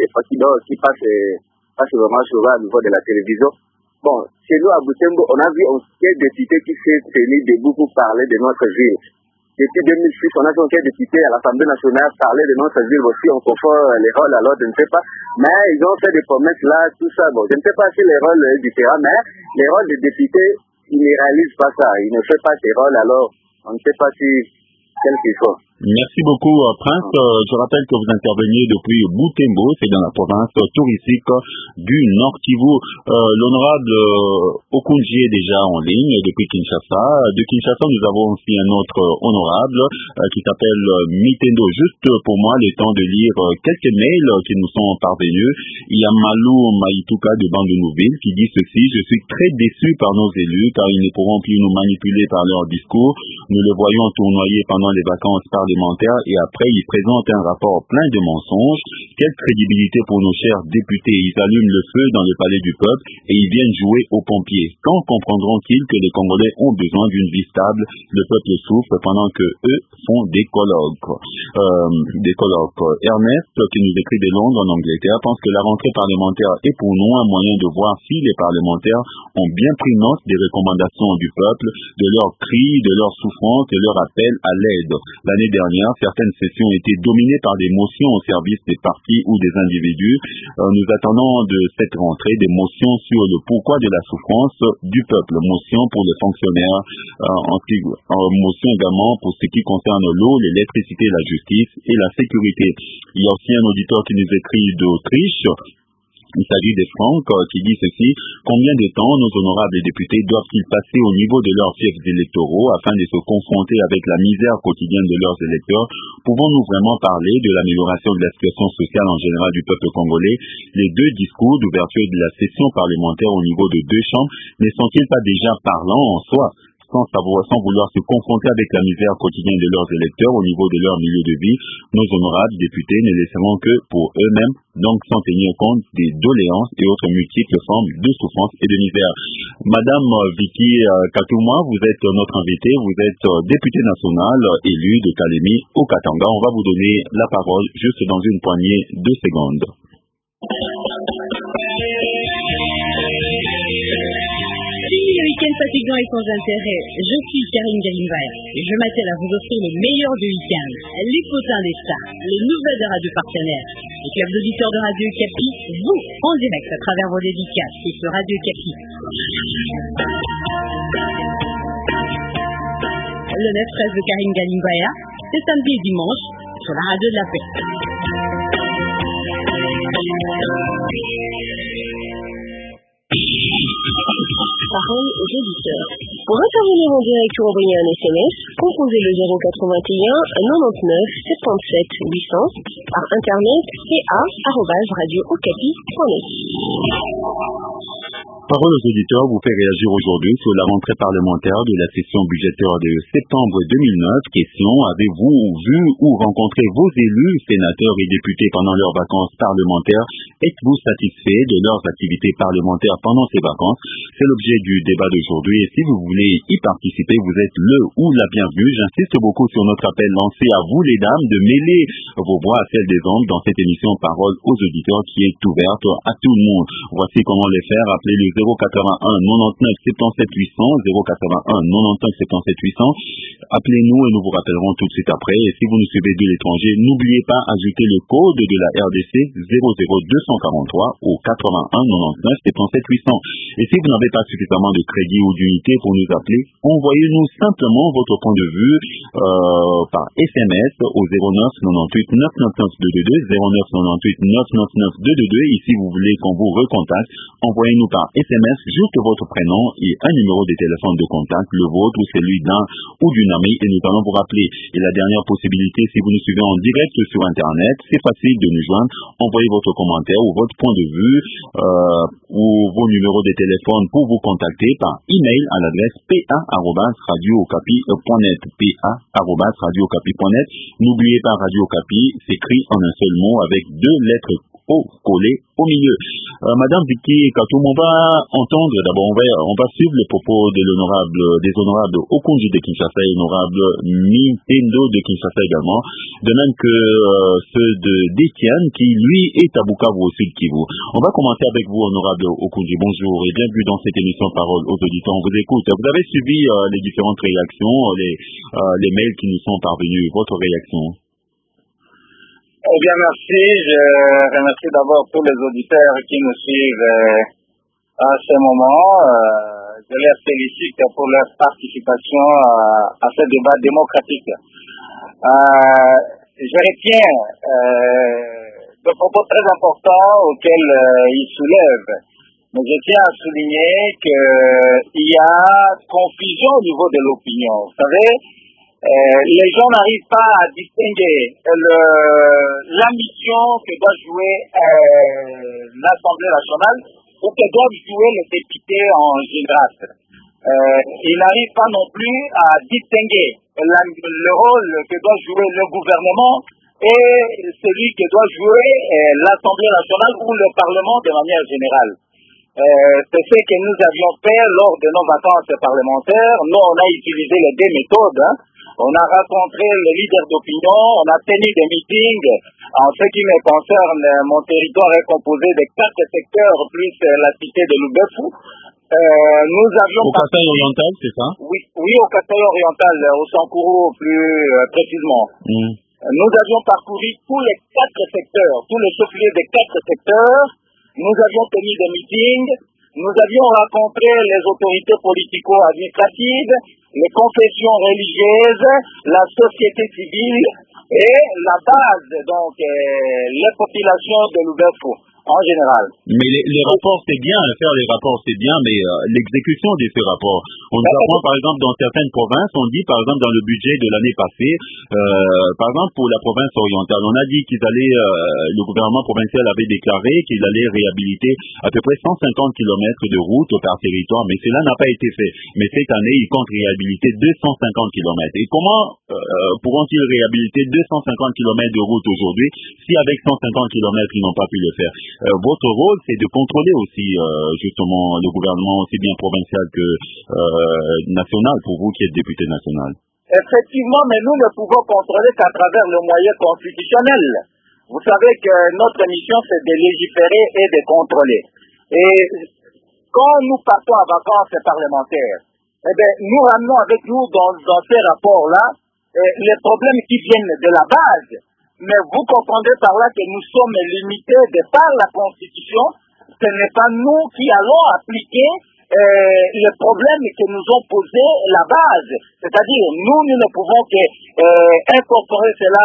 passe vraiment souvent au niveau de la télévision. Bon, chez nous à Butembo, on a vu un député qui s'est tenu debout pour parler de notre ville. Depuis 2006, on a vu un député à l'Assemblée nationale parler de notre ville aussi, on confond les rôles, alors je ne sais pas. Mais ils ont fait des promesses là, tout ça. Bon, je ne sais pas si les rôles sont différents, mais les rôles des députés, ils ne réalisent pas ça. Ils ne font pas ces rôles, alors on ne sait pas quels qu'ils sont. Merci beaucoup, Prince. Je rappelle que vous interveniez depuis Butembo, c'est dans la province touristique du Nord Kivu. L'honorable Okunji est déjà en ligne depuis Kinshasa. De Kinshasa, nous avons aussi un autre honorable qui s'appelle Mitendo. Juste pour moi, le temps de lire quelques mails qui nous sont parvenus. Il y a Malou Maïtouka de Bandundu-Ville qui dit ceci: je suis très déçu par nos élus car ils ne pourront plus nous manipuler par leurs discours. Nous le voyons tournoyer pendant les vacances parlementaires et après ils présentent un rapport plein de mensonges. Quelle crédibilité pour nos chers députés? Ils allument le feu dans le palais du peuple et ils viennent jouer aux pompiers. Quand comprendront-ils que les Congolais ont besoin d'une vie stable? Le peuple souffre pendant que eux font des colloques. Ernest, qui nous écrit de Londres en Angleterre, pense que la rentrée parlementaire est pour nous un moyen de voir si les parlementaires ont bien pris note des recommandations du peuple, de leurs cris, de leurs souffrances et leur appel à l'aide. L'année dernière, certaines sessions étaient dominées par des motions au service des partis ou des individus. Nous attendons de cette rentrée des motions sur le pourquoi de la souffrance du peuple, motions pour les fonctionnaires, motions également pour ce qui concerne l'eau, l'électricité, la justice et la sécurité. Il y a aussi un auditeur qui nous écrit d'Autriche. Il s'agit des Franck qui dit ceci: combien de temps nos honorables députés doivent-ils passer au niveau de leurs fiefs électoraux afin de se confronter avec la misère quotidienne de leurs électeurs? Pouvons-nous vraiment parler de l'amélioration de la situation sociale en général du peuple congolais? Les deux discours d'ouverture de la session parlementaire au niveau de deux chambres ne sont-ils pas déjà parlants en soi? Sans vouloir se confronter avec la misère quotidienne de leurs électeurs au niveau de leur milieu de vie, nos honorables députés ne laisseront que pour eux-mêmes, donc sans tenir compte des doléances et autres multiples formes de souffrance et de misère. Madame Vicky Katouma, vous êtes notre invitée, vous êtes députée nationale élue de Kalemi au Katanga. On va vous donner la parole juste dans une poignée de secondes. Fini le week-end fatigant et sans intérêt. Je suis Karine Galimbaya et je m'attelle à vous offrir le meilleur du week-end. Les potins des stars, les nouvelles de radio partenaires, les clubs d'auditeurs de Radio Capi, vous, en direct à travers vos dédicaces et sur Radio Capi. Le 9-13 de Karine Galimbaya, c'est samedi et dimanche sur la radio de la paix. Parole aux auditeurs. Pour intervenir en direct ou envoyer un SMS, composez le 081 99 77 800 par internet ca@radiookapi.net. Parole aux auditeurs vous fait réagir aujourd'hui sur la rentrée parlementaire de la session budgétaire de septembre 2009. Question: avez-vous vu ou rencontré vos élus, sénateurs et députés pendant leurs vacances parlementaires? Êtes-vous satisfait de leurs activités parlementaires pendant ces vacances? C'est l'objet du débat d'aujourd'hui et si vous voulez y participer, vous êtes le ou la bienvenue. J'insiste beaucoup sur notre appel lancé à vous les dames de mêler vos voix à celles des hommes dans cette émission Parole aux auditeurs qui est ouverte à tout le monde. Voici comment les faire. Appelez le 081 99 77 800, 081 99 77 800. Appelez-nous et nous vous rappellerons tout de suite après. Et si vous nous suivez de l'étranger, n'oubliez pas d'ajouter le code de la RDC 00243 au 81 99 77 800. Et si vous n'avez pas suffisamment de crédit ou d'unité pour nous appeler, envoyez-nous simplement votre point de vue par SMS au 09 98 999 222 09 98 999 222. Et si vous voulez qu'on vous recontacte, envoyez-nous par SMS juste votre prénom et un numéro de téléphone de contact, le vôtre ou celui d'un ou d'une amie, et nous allons vous rappeler. Et la dernière possibilité, si vous nous suivez en direct sur Internet, c'est facile de nous joindre. Envoyez votre commentaire ou votre point de vue ou vos numéros de téléphone pour vous contacter par email à l'adresse pa@radiocapi.net. pa@radiocapi.net. N'oubliez pas Radio Capi, s'écrit en un seul mot avec 2 lettres collées au milieu. Madame Vicky Katoum, on va entendre d'abord, on va suivre les propos des honorables Okunji de Kinshasa et honorable Nintendo de Kinshasa également, de même que ceux d'Etienne qui lui est à Bukavu au sud Kivu. On va commencer avec vous, honorable Okunji. Bonjour et bienvenue dans cette émission Parole aux auditeurs. On vous écoute. Vous avez suivi les différentes réactions, les mails qui nous sont parvenus. Votre réaction? Eh bien, merci. Je remercie d'abord tous les auditeurs qui nous suivent à ce moment. Je les félicite pour leur participation à ce débat démocratique. Je retiens de propos très importants auxquels ils soulèvent. Mais je tiens à souligner qu'il y a confusion au niveau de l'opinion. Vous savez, les gens n'arrivent pas à distinguer la mission que doit jouer l'Assemblée nationale ou que doivent jouer les députés en général. Ils n'arrivent pas non plus à distinguer le rôle que doit jouer le gouvernement et celui que doit jouer l'Assemblée nationale ou le Parlement de manière générale. C'est ce que nous avions fait lors de nos vacances parlementaires. Nous, on a utilisé les 2 méthodes. On a rencontré les leaders d'opinion, on a tenu des meetings. En ce qui me concerne, mon territoire est composé de 4 secteurs plus la cité de Lubefu. Nous avions au Kasaï oriental, c'est ça? Oui, au Kasaï oriental, au Sankourou plus précisément. Nous avions parcouru tous les 4 secteurs, tous les chefs-lieux des 4 secteurs. Nous avions tenu des meetings. Nous avions rencontré les autorités politico-administratives, les confessions religieuses, la société civile et la base, donc les populations de Lubefu en général. Mais les rapports, c'est bien, faire les rapports, c'est bien, mais l'exécution de ces rapports. On nous apprend, par exemple, dans certaines provinces, on dit, par exemple, dans le budget de l'année passée, par exemple, pour la province orientale, on a dit le gouvernement provincial avait déclaré qu'il allait réhabiliter à peu près 150 km de route par territoire, mais cela n'a pas été fait. Mais cette année, ils comptent réhabiliter 250 km. Et comment pourront-ils réhabiliter 250 km de route aujourd'hui si avec 150 km, ils n'ont pas pu le faire? Votre rôle, c'est de contrôler aussi justement le gouvernement aussi bien provincial que national, pour vous qui êtes député national. Effectivement, mais nous ne pouvons contrôler qu'à travers le moyen constitutionnel. Vous savez que notre mission, c'est de légiférer et de contrôler. Et quand nous partons à vacances parlementaires, nous ramenons avec nous dans ces rapports-là les problèmes qui viennent de la base. Mais vous comprendrez par là que nous sommes limités de par la Constitution. Ce n'est pas nous qui allons appliquer les problèmes que nous ont posés la base. C'est-à-dire, nous ne pouvons qu'incorporer cela,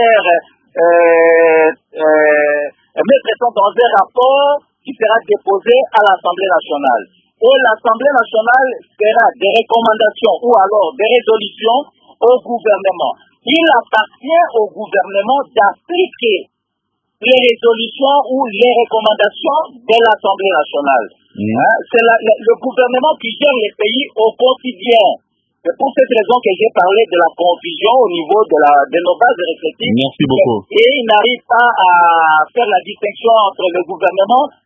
mettre ça dans un rapport qui sera déposé à l'Assemblée nationale. Et l'Assemblée nationale fera des recommandations ou alors des résolutions au gouvernement. Il appartient au gouvernement d'appliquer les résolutions ou les recommandations de l'Assemblée nationale. C'est le gouvernement qui gère les pays au quotidien. C'est pour cette raison que j'ai parlé de la confusion au niveau de nos bases respectives. Merci beaucoup. Et il n'arrive pas à faire la distinction entre le gouvernement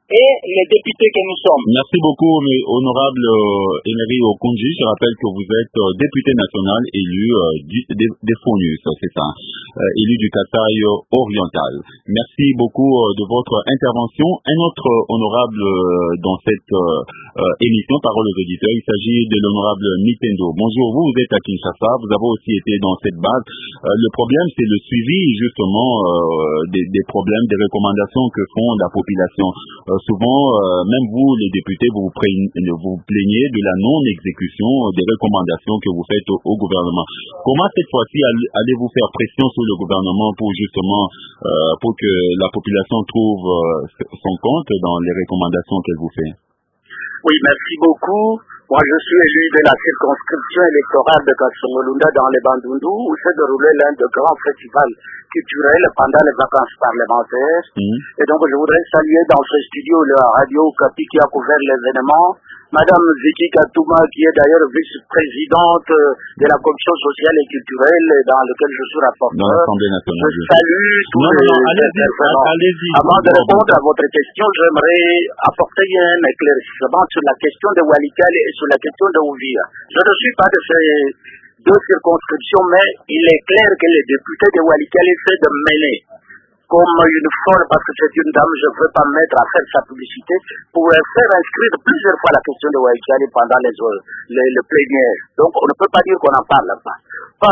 et les députés que nous sommes. Merci beaucoup, honorable Emery Okonji. Je rappelle que vous êtes député national élu des FONUS, c'est ça, élu du Kasai oriental. Merci beaucoup de votre intervention. Un autre honorable dans cette émission Parole aux auditeurs, il s'agit de l'honorable Mitendo. Bonjour, vous êtes à Kinshasa, vous avez aussi été dans cette base. Le problème, c'est le suivi justement des problèmes, des recommandations que font la population. Souvent, même vous, les députés, vous plaignez de la non-exécution des recommandations que vous faites au gouvernement. Comment cette fois-ci allez-vous faire pression sur le gouvernement pour justement pour que la population trouve son compte dans les recommandations qu'elle vous fait? Oui, merci beaucoup. Moi, je suis élu de la circonscription électorale de Kasongolunda dans les Bandundu, où s'est déroulé l'un des grands festivals culturels pendant les vacances parlementaires. Et donc, je voudrais saluer dans ce studio la radio Okapi qui a couvert l'événement, Madame Vicky Katouma, qui est d'ailleurs vice-présidente de la commission sociale et culturelle dans laquelle je suis rapporteur. Je salue tous les intervenants. Avant de répondre à votre question, j'aimerais apporter un éclaircissement sur la question de Walikale et sur la question de Ouvira. Je ne suis pas de ces deux circonscriptions, mais il est clair que les députés de Walikale essaient de mêler comme une folle, parce que c'est une dame, je ne veux pas me mettre à faire sa publicité, pour faire inscrire plusieurs fois la question de Walikale pendant les plénières. Donc on ne peut pas dire qu'on en parle pas.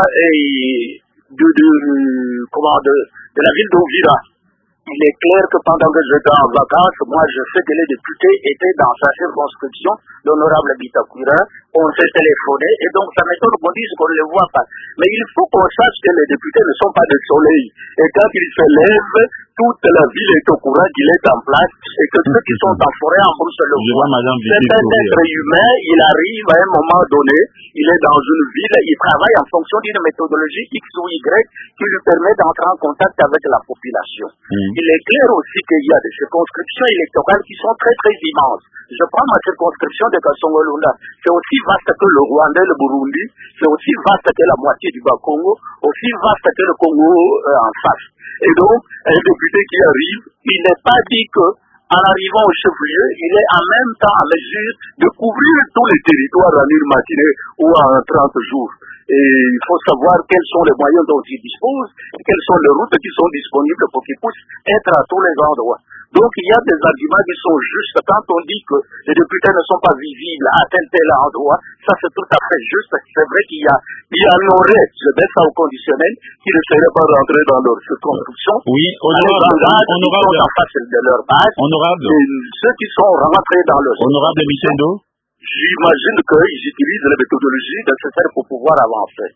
De la ville d'Ouvira. Il est clair que pendant que j'étais en vacances, moi je sais que les députés étaient dans sa circonscription, l'honorable Bitakura, on s'est téléphoné, et donc ça m'étonne qu'on dise qu'on ne les voit pas. Mais il faut qu'on sache que les députés ne sont pas des soleils. Et quand ils se lèvent, toute la ville est au courant qu'il est en place, et que ceux qui sont en forêt en brousse le voient. C'est un être humain, il arrive à un moment donné, il est dans une ville, il travaille en fonction d'une méthodologie X ou Y qui lui permet d'entrer en contact avec la population. Il est clair aussi qu'il y a des circonscriptions électorales qui sont très très immenses. Je prends ma circonscription de Kasongolunda. C'est aussi vaste que le Rwanda et le Burundi. C'est aussi vaste que la moitié du Bas-Congo. Aussi vaste que le Congo en face. Et donc, un député qui arrive, il n'est pas dit que en arrivant au chef-lieu, il est en même temps en mesure de couvrir tous les territoires en une matinée ou en 30 jours. Et il faut savoir quels sont les moyens dont il dispose, quelles sont les routes qui sont disponibles pour qu'il puisse être à tous les endroits. Donc il y a des arguments qui sont justes. Quand on dit que les députés ne sont pas visibles à tel endroit, ça c'est tout à fait juste. C'est vrai qu'il y en aurait, je mets ça au conditionnel, qui ne seraient pas rentrés dans leur circonscription. Oui, honorable. Qui sont en face de leur base. Honorable. Et ceux qui sont rentrés dans leur honorable Michendo. J'imagine qu'ils utilisent les méthodologies nécessaires pour pouvoir avancer.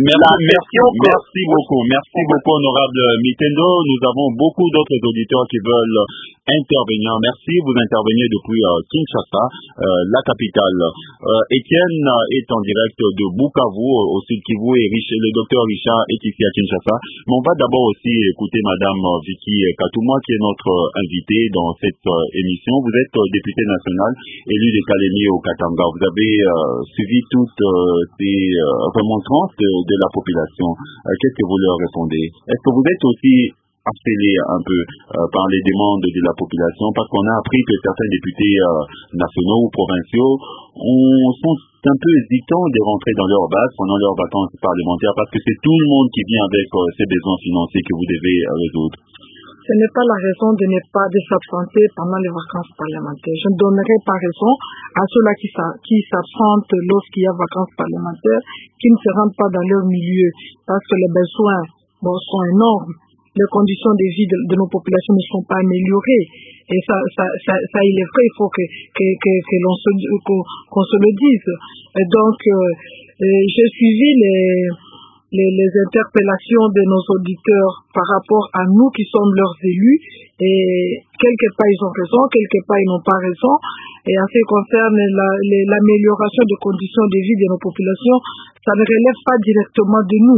Merci beaucoup, honorable Mitendo. Nous avons beaucoup d'autres auditeurs qui veulent intervenir. Merci, vous intervenez depuis Kinshasa, la capitale. Étienne est en direct de Bukavu, au sud Kivu, et le docteur Richard est ici à Kinshasa. Mais on va d'abord aussi écouter madame Vicky Katouma, qui est notre invitée dans cette émission. Vous êtes député national, élu de Kalemi au Katanga. Vous avez suivi toutes ces remontrances de la population. Qu'est-ce que vous leur répondez? Est-ce que vous êtes aussi harcelé un peu par les demandes de la population? Parce qu'on a appris que certains députés nationaux ou provinciaux sont un peu hésitants de rentrer dans leur base pendant leurs vacances parlementaires, parce que c'est tout le monde qui vient avec ses besoins financiers que vous devez résoudre. Ce n'est pas la raison de ne pas s'absenter pendant les vacances parlementaires. Je ne donnerai pas raison à ceux-là qui s'absentent lorsqu'il y a vacances parlementaires, qui ne se rendent pas dans leur milieu, parce que les besoins sont énormes. Les conditions de vie de nos populations ne sont pas améliorées. Et ça il est vrai, il faut qu'on se le dise. Et donc, j'ai suivi les interpellations de nos auditeurs par rapport à nous qui sommes leurs élus, et quelque part ils ont raison, quelque part ils n'ont pas raison. Et en ce qui concerne l'amélioration des conditions de vie de nos populations, ça ne relève pas directement de nous,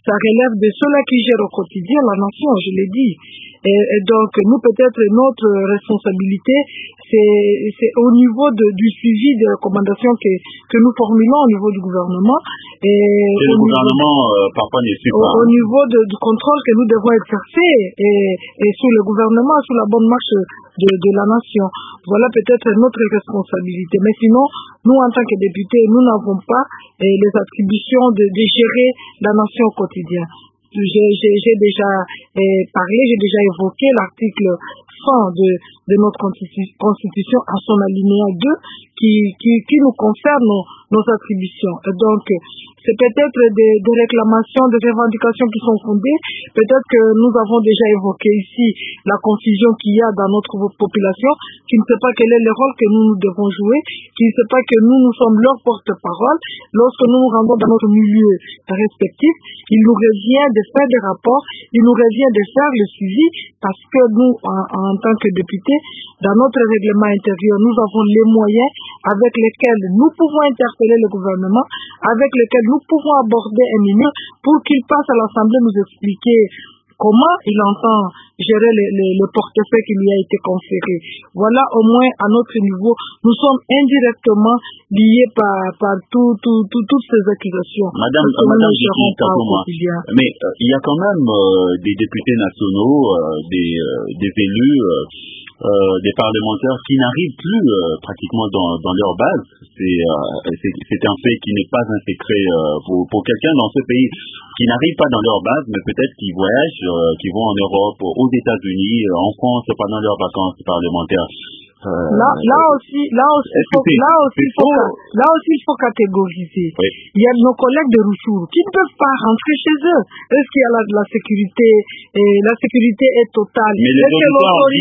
ça relève de ceux-là qui gèrent au quotidien la nation, je l'ai dit. Et donc, nous, peut-être, notre responsabilité, c'est au niveau du suivi des recommandations que nous formulons au niveau du gouvernement. Et le gouvernement, parfois, ne suit pas. Au niveau du contrôle que nous devons exercer et sur le gouvernement, sur la bonne marche de la nation. Voilà peut-être notre responsabilité. Mais sinon, nous, en tant que députés, nous n'avons pas les attributions de gérer la nation au quotidien. J'ai déjà parlé, j'ai déjà évoqué l'article 100 de notre constitution en son alinéa 2 qui nous concerne nos attributions. Et donc, c'est peut-être des réclamations, des revendications qui sont fondées. Peut-être que nous avons déjà évoqué ici la confusion qu'il y a dans notre population, qui ne sait pas quel est le rôle que nous devons jouer, qui ne sait pas que nous sommes leur porte-parole. Lorsque nous nous rendons dans notre milieu respectif, il nous revient de faire des rapports, il nous revient de faire le suivi, parce que nous, en tant que députés, dans notre règlement intérieur, nous avons les moyens avec lesquels nous pouvons interpeller le gouvernement, avec lesquels nous pouvons aborder un ministre pour qu'il passe à l'Assemblée nous expliquer comment il entend gérer le portefeuille qui lui a été conféré. Voilà, au moins à notre niveau, nous sommes indirectement liés par toutes ces accusations. Madame Vicky Katouma, mais il y a quand même des députés nationaux, des élus, des parlementaires qui n'arrivent plus pratiquement dans leur base. C'est un fait qui n'est pas un secret pour quelqu'un dans ce pays qui n'arrive pas dans leur base, mais peut-être qui voyagent, qui vont en Europe, aux États-Unis, en France pendant leurs vacances parlementaires. Là aussi, il faut catégoriser. Oui. Il y a nos collègues de Rutshuru qui ne peuvent pas rentrer chez eux. Est-ce qu'il y a la sécurité? La sécurité est totale. Mais est-ce que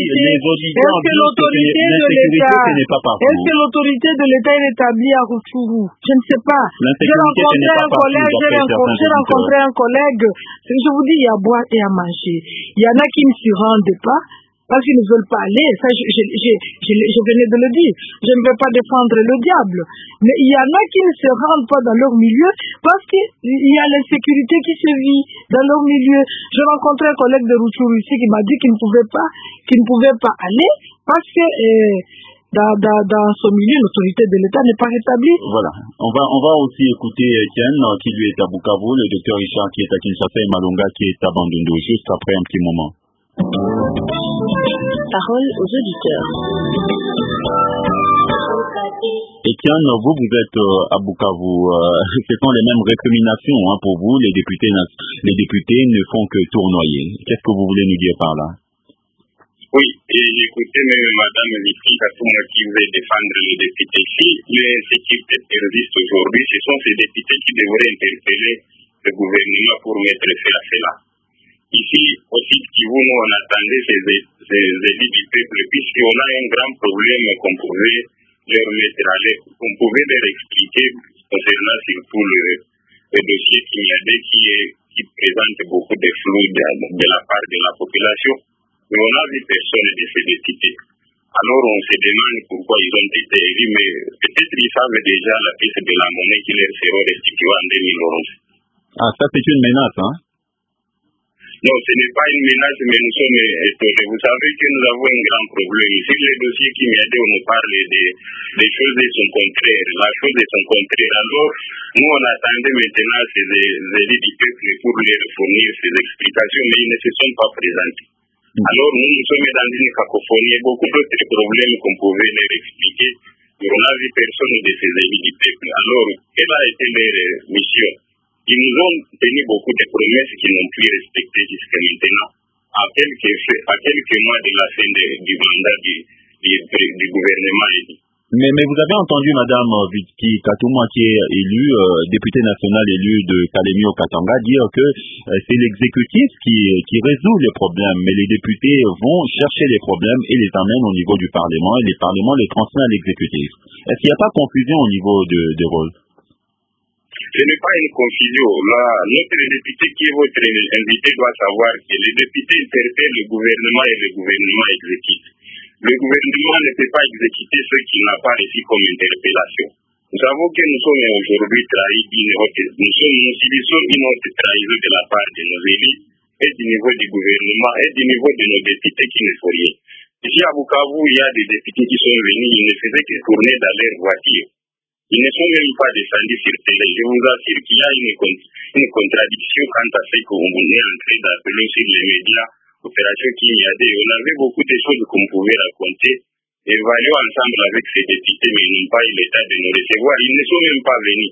l'autorité de l'État est établie à Rutshuru? Je ne sais pas. J'ai rencontré un collègue. Je vous dis, il y a à boire et à manger. Il y en a qui ne s'y rendent pas parce qu'ils ne veulent pas aller. Ça, je venais de le dire. Je ne vais pas défendre le diable. Mais il y en a qui ne se rendent pas dans leur milieu parce qu'il y a l'insécurité qui se vit dans leur milieu. Je rencontrais un collègue de Rutshuru ici qui m'a dit qu'il ne pouvait pas aller parce que dans son milieu, l'autorité de l'État n'est pas rétablie. Voilà. On va aussi écouter Etienne, qui lui est à Bukavu, le docteur Richard qui est à Kinshasa et Malonga qui est à Bandundu, juste après un petit moment. Parole aux auditeurs. Etienne, vous êtes à Bukavu. Ce sont les mêmes récriminations pour vous. Les députés ne font que tournoyer. Qu'est-ce que vous voulez nous dire par là? Oui, et écoutez même Madame Vicky Katouma qui veut défendre les députés. Si l'insécurité persiste aujourd'hui, ce sont ces députés qui devraient interpeller le gouvernement pour mettre fin à cela. Ici, aussi, nous on attendait ces élus du peuple, puisqu'on a un grand problème qu'on pouvait leur mettre à l'aise, qu'on pouvait leur expliquer concernant surtout le dossier qui présente beaucoup de flou de la part de la population. Mais on n'a vu personne de ces députés. Alors on se demande pourquoi ils ont été élus, mais peut-être ils savent déjà la pièce de la monnaie qui leur sera restituée en 2011. Ah, ça c'est une menace, hein? Non, ce n'est pas une menace, mais nous sommes étonnés. Vous savez que nous avons un grand problème. Sur les dossiers qui m'aident, on nous parle des choses et son contraire. La chose est son contraire. Alors, nous, on attendait maintenant ces élus du peuple pour leur fournir ces explications, mais ils ne se sont pas présentés. Alors, nous sommes dans une cacophonie, beaucoup d'autres problèmes qu'on pouvait leur expliquer, mais on n'a vu personne de ces élus du peuple. Alors, quelle a été leur mission? Ils nous ont tenu beaucoup de promesses qu'ils n'ont plus respectées jusqu'à maintenant, à quelques mois de la fin du mandat du gouvernement. Mais vous avez entendu Madame Vicky Katouma, qui est élue, députée nationale élue de Kalemi au Katanga, dire que c'est l'exécutif qui résout les problèmes, mais les députés vont chercher les problèmes et les amènent au niveau du Parlement, et le Parlement les transmet à l'exécutif. Est-ce qu'il n'y a pas confusion au niveau de rôle? Ce n'est pas une confusion. Là, notre député qui est votre invité doit savoir que les députés interpellent le gouvernement et le gouvernement exécute. Le gouvernement ne peut pas exécuter ce qu'il n'a pas reçu comme interpellation. Nous savons que nous sommes aujourd'hui trahis nous subissons une autre trahison de la part de nos élites et du niveau du gouvernement et du niveau de nos députés qui ne font rien. Ici à Bukavu, il y a des députés qui sont venus, ils ne faisaient que tourner dans leur voiture. Ils ne sont même pas descendus sur télé. Je vous assure qu'il y a une contradiction quant à ce qu'on est en train d'appeler sur les médias opération Kinyade. On avait beaucoup de choses qu'on pouvait raconter. Évaluons ensemble avec ces députés, mais ils n'ont pas eu l'état de nous recevoir. Ils ne sont même pas venus.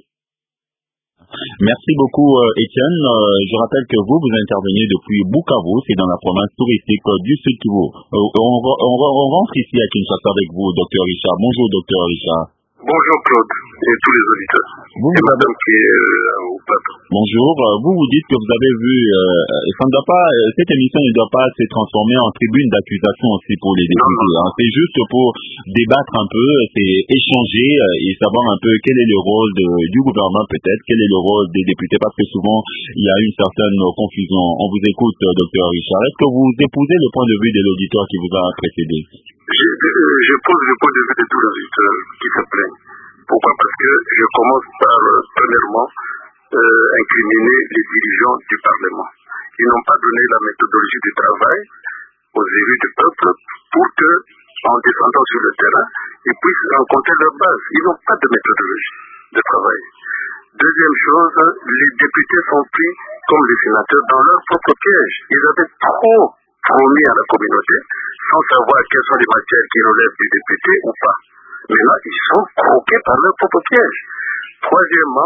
Merci beaucoup, Étienne. Je rappelle que vous intervenez depuis Bukavu, c'est dans la province touristique du Sud Kivu. On rentre ici à Kinshasa avec vous, Dr Richard. Bonjour, Dr Richard. Bonjour Claude et tous les auditeurs. Et madame qui est au plateau. Bonjour. Vous dites que vous avez vu, ça ne doit pas, cette émission ne doit pas se transformer en tribune d'accusation aussi pour les députés. Hein. C'est juste pour débattre un peu, c'est échanger et savoir un peu quel est le rôle du gouvernement peut-être, quel est le rôle des députés, parce que souvent il y a une certaine confusion. On vous écoute, Dr Richard. Est-ce que vous épousez le point de vue de l'auditeur qui vous a précédé? Je pose le point de vue de tous les auditeurs qui se plaignent. Pourquoi? Parce que je commence par, premièrement, incriminer les dirigeants du Parlement. Ils n'ont pas donné la méthodologie du travail aux élus du peuple pour que, en descendant sur le terrain, ils puissent rencontrer leur base. Ils n'ont pas de méthodologie de travail. Deuxième chose, les députés sont pris comme les sénateurs dans leur propre piège. Ils avaient trop promis à la communauté sans savoir quelles sont les matières qui relèvent des députés ou pas. Mais là, ils sont croqués par leur propre piège. Troisièmement,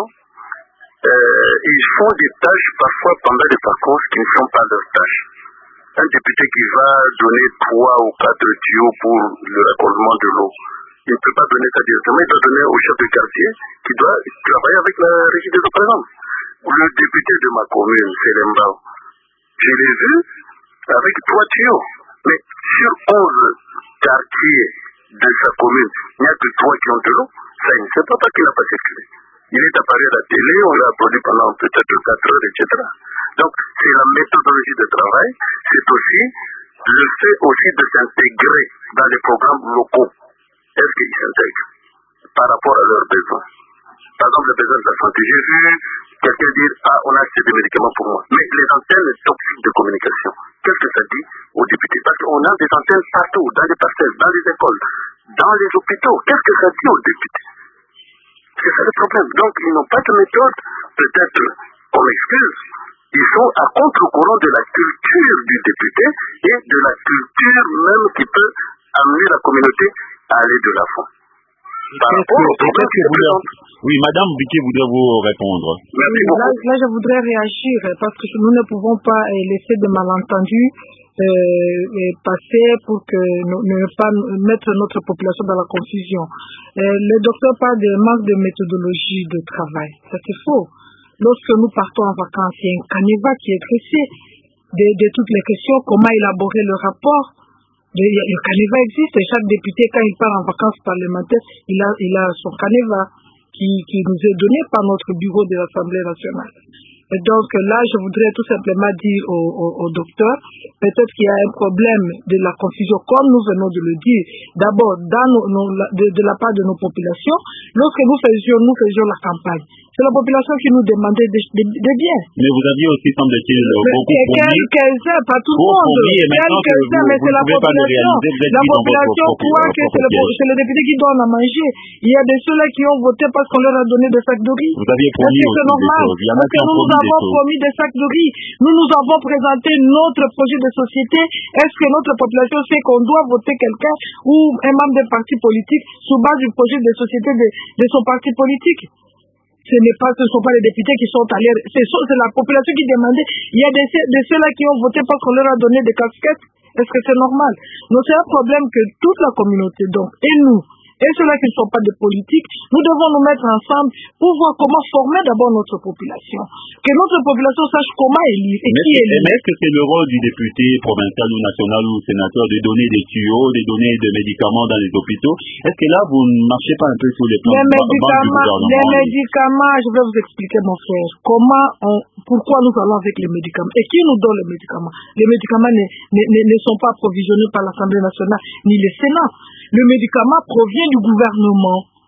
ils font des tâches parfois pendant les vacances qui ne sont pas leurs tâches. Un député qui va donner 3 ou 4 tuyaux pour le raccordement de l'eau, il ne peut pas donner ça directement, il doit donner au chef de quartier qui doit travailler avec la régie des eaux, par exemple. Le député de ma commune, c'est Lembao. Je l'ai vu avec 3 tuyaux. Mais sur 11 quartiers de sa commune, il n'y a que 3 qui ont de l'eau. Ça, il ne sait pas qu'il n'a pas circulé. Il est apparu à la télé, on l'a applaudi pendant peut-être 4 heures, etc. Donc, c'est la méthodologie de travail. C'est aussi le fait aussi de s'intégrer dans les programmes locaux. Est-ce qu'ils s'intègrent par rapport à leurs besoins? Par exemple, les besoins de la santé. J'ai vu quelqu'un dire, on a acheté des médicaments pour moi. Mais les antennes toxiques de communication, qu'est-ce que ça dit aux députés? Parce qu'on a des antennes partout, dans les parcelles, dans les écoles, dans les hôpitaux. Qu'est-ce que ça dit aux députés? C'est ça le problème. Donc, ils n'ont pas de méthode, peut-être comme excuse. Ils sont à contre-courant de la culture du député et de la culture même qui peut amener la communauté à aller de l'avant. Oui, Madame Biquet voudrait vous répondre. Là, je voudrais réagir parce que nous ne pouvons pas laisser de malentendus passer pour que ne pas mettre notre population dans la confusion. Le docteur parle de manque de méthodologie de travail. Ça, c'est faux. Lorsque nous partons en vacances, il y a un canevas qui est dressé de toutes les questions, comment élaborer le rapport. Le canevas existe et chaque député, quand il part en vacances parlementaires, il a son canevas qui nous est donné par notre bureau de l'Assemblée nationale. Et donc là, je voudrais tout simplement dire au docteur, peut-être qu'il y a un problème de la confusion, comme nous venons de le dire. D'abord, de la part de nos populations, lorsque nous faisions la campagne, c'est la population qui nous demandait des biens. Mais vous aviez aussi, semble-t-il, beaucoup promis. Quelques-uns, pas tout le monde. Quelques-uns, mais c'est la population. La population croit que c'est le député qui donne à manger. Il y a de ceux-là qui ont voté parce qu'on leur a donné des sacs de riz. Vous aviez promis aussi c'est normal. Parce que nous avons promis des sacs de riz. Nous avons présenté notre projet de société. Est-ce que notre population sait qu'on doit voter quelqu'un ou un membre d'un parti politique sur base du projet de société de son parti politique? Ce ne sont pas les députés qui sont allés, c'est la population qui demandait. Il y a de ceux-là qui ont voté parce qu'on leur a donné des casquettes. Est-ce que c'est normal? Donc c'est un problème que toute la communauté, donc, et nous, et ceux-là qui ne sont pas des politiques, nous devons nous mettre ensemble pour voir comment former d'abord notre population. Que notre population sache comment élire et qui élire. Mais est-ce que c'est le rôle du député provincial ou national ou sénateur de donner des tuyaux, de donner des médicaments dans les hôpitaux? Est-ce que là, vous ne marchez pas un peu sur les plans du gouvernement? Les médicaments, je vais vous expliquer, mon frère, pourquoi nous allons avec les médicaments et qui nous donne les médicaments. Les médicaments ne sont pas approvisionnés par l'Assemblée nationale ni le Sénat. Le médicament provient du gouvernement.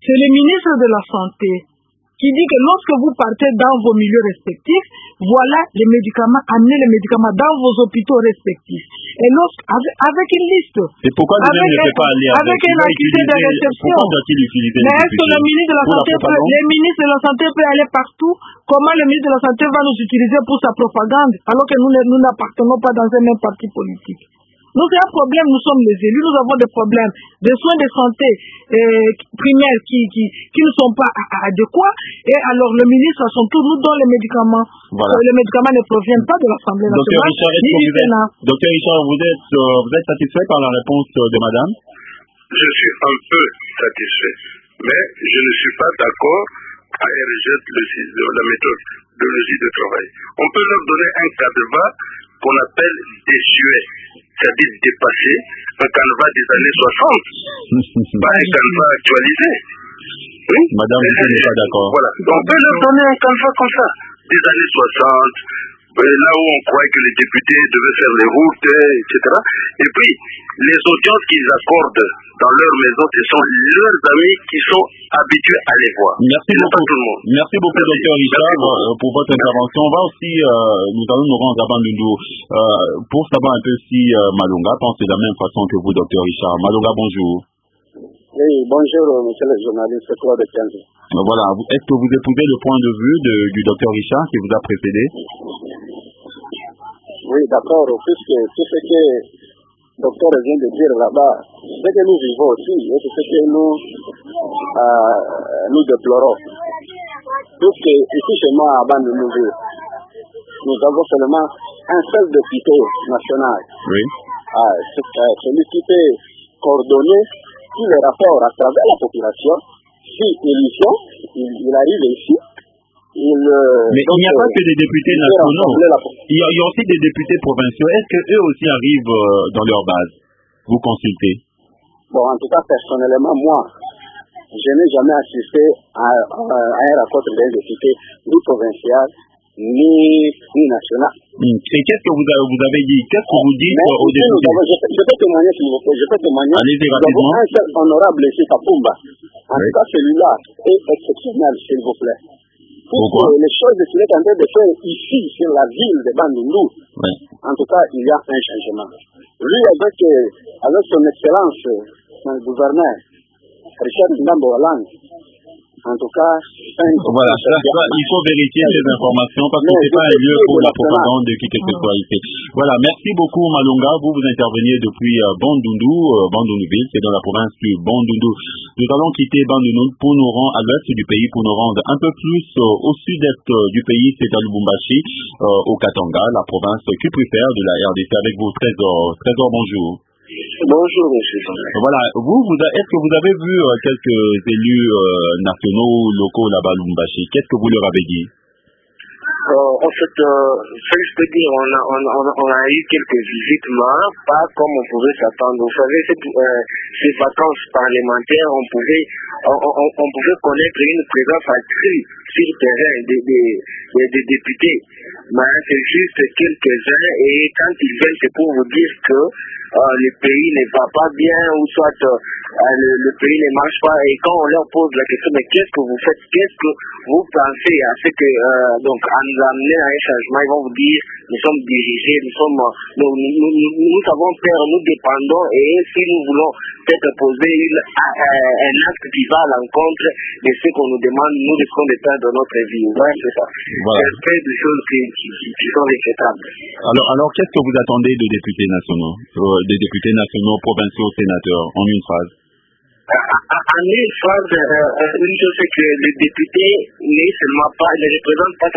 c'est le ministre de la Santé qui dit que lorsque vous partez dans vos milieux respectifs, voilà les médicaments, amenez les médicaments dans vos hôpitaux respectifs. Et avec une liste. Et pourquoi le même ne peut pas aller avec un accusé de réception. Pourquoi doit-il utiliser mais est-ce que le ministre de la Santé de la Santé peut aller partout? Comment le ministre de la Santé va nous utiliser pour sa propagande alors que nous n'appartenons pas dans un même parti politique? Nous, c'est un problème, nous sommes les élus, nous avons des problèmes, des soins de santé primaires qui ne sont pas adéquats, et alors le ministre à son tour nous donne les médicaments. Voilà. Les médicaments ne proviennent pas de l'Assemblée nationale, ni du Sénat. Docteur Richard, vous êtes satisfait par la réponse de madame? Je suis un peu satisfait, mais je ne suis pas d'accord à rejeter la méthodologie de travail. On peut leur donner un canevas qu'on appelle désuet, c'est-à-dire dépassé, un canevas des années 60, pas un canevas actualisé. Oui? Madame, vous n'êtes pas d'accord. Voilà. On peut leur donner un canevas comme ça, des années 60, là où on croyait que les députés devaient faire les routes, etc. Et puis, les audiences qu'ils accordent dans leur maison, ce sont leurs amis qui sont habitués à les voir. Merci beaucoup. Merci beaucoup, docteur Richard, pour votre intervention. On va aussi, nous allons nous rendre à Bandundu pour savoir un peu si Malunga pense de la même façon que vous, docteur Richard. Malunga, bonjour. Oui, bonjour, monsieur le journaliste Claude Kenzo. Voilà, est-ce que vous épousez le point de vue du docteur Richard qui vous a précédé? Oui, d'accord, puisque tout ce que le docteur vient de dire là-bas, c'est que nous vivons aussi, et c'est ce que nous déplorons. Puisque ici chez moi, à Bandundu, nous avons seulement un seul député national. Oui. Celui qui peut coordonner tous les rapports à travers la population. Si il arrive ici, mais il n'y a pas que des députés nationaux. Il y a aussi des députés provinciaux. Est-ce qu'eux aussi arrivent dans leur base? Vous consultez? Bon, en tout cas, personnellement, moi, je n'ai jamais assisté à un rapport d'un député ni provincial, ni national. Et qu'est-ce que vous avez dit? Qu'est-ce que vous dites aux députés? Je peux témoigner, s'il vous plaît. Je peux témoigner. Allez-y rapidement. Nous avons un seul honorable ici, Kapumba. En tout cas, celui-là est exceptionnel, s'il vous plaît. Pourquoi? Les choses qu'il est en train de faire ici, sur la ville de Bandundu, en tout cas, il y a un changement. Lui, avec son excellence, son gouverneur, Richard Ndambo Hollande, en tout cas, voilà, il faut vérifier les informations parce que ce n'est pas un lieu pour la propagande de qui que ce soit ici. Voilà, merci beaucoup Malunga. Vous interveniez depuis Bandunduville, c'est dans la province du Bandundu. Nous allons quitter Bandundu pour nous rendre à l'ouest du pays, pour nous rendre un peu plus au sud-est du pays, c'est à Lubumbashi, au Katanga, la province cuprifère de la RDC. Avec vous, Trésor, bonjour. Bonjour, monsieur. Voilà, est-ce que vous avez vu quelques élus nationaux, locaux là-bas à Lubumbashi? Qu'est-ce que vous leur avez dit? En fait, je peux dire, on a eu quelques visites, mais pas comme on pouvait s'attendre. Vous savez, ces vacances parlementaires, on pouvait connaître une présence accrue sur le terrain des députés. Mais c'est juste quelques-uns, et quand ils viennent, c'est pour vous dire que le pays ne va pas bien, ou soit le pays ne marche pas, et quand on leur pose la question, mais qu'est-ce que vous faites, qu'est-ce que vous pensez à ce que, donc, à nous amener à un changement, ils vont vous dire, nous sommes dirigés, nous avons peur, nous dépendons, et si nous voulons peut-être poser un acte qui va à l'encontre de ce qu'on nous demande, nous risquons de perdre notre vie. Ouais, c'est ça. Voilà. C'est plein de choses qui sont respectables. Alors, qu'est-ce que vous attendez des députés nationaux, provinciaux, sénateurs, en une phrase? En une phrase, une chose c'est que le député ne représente pas sa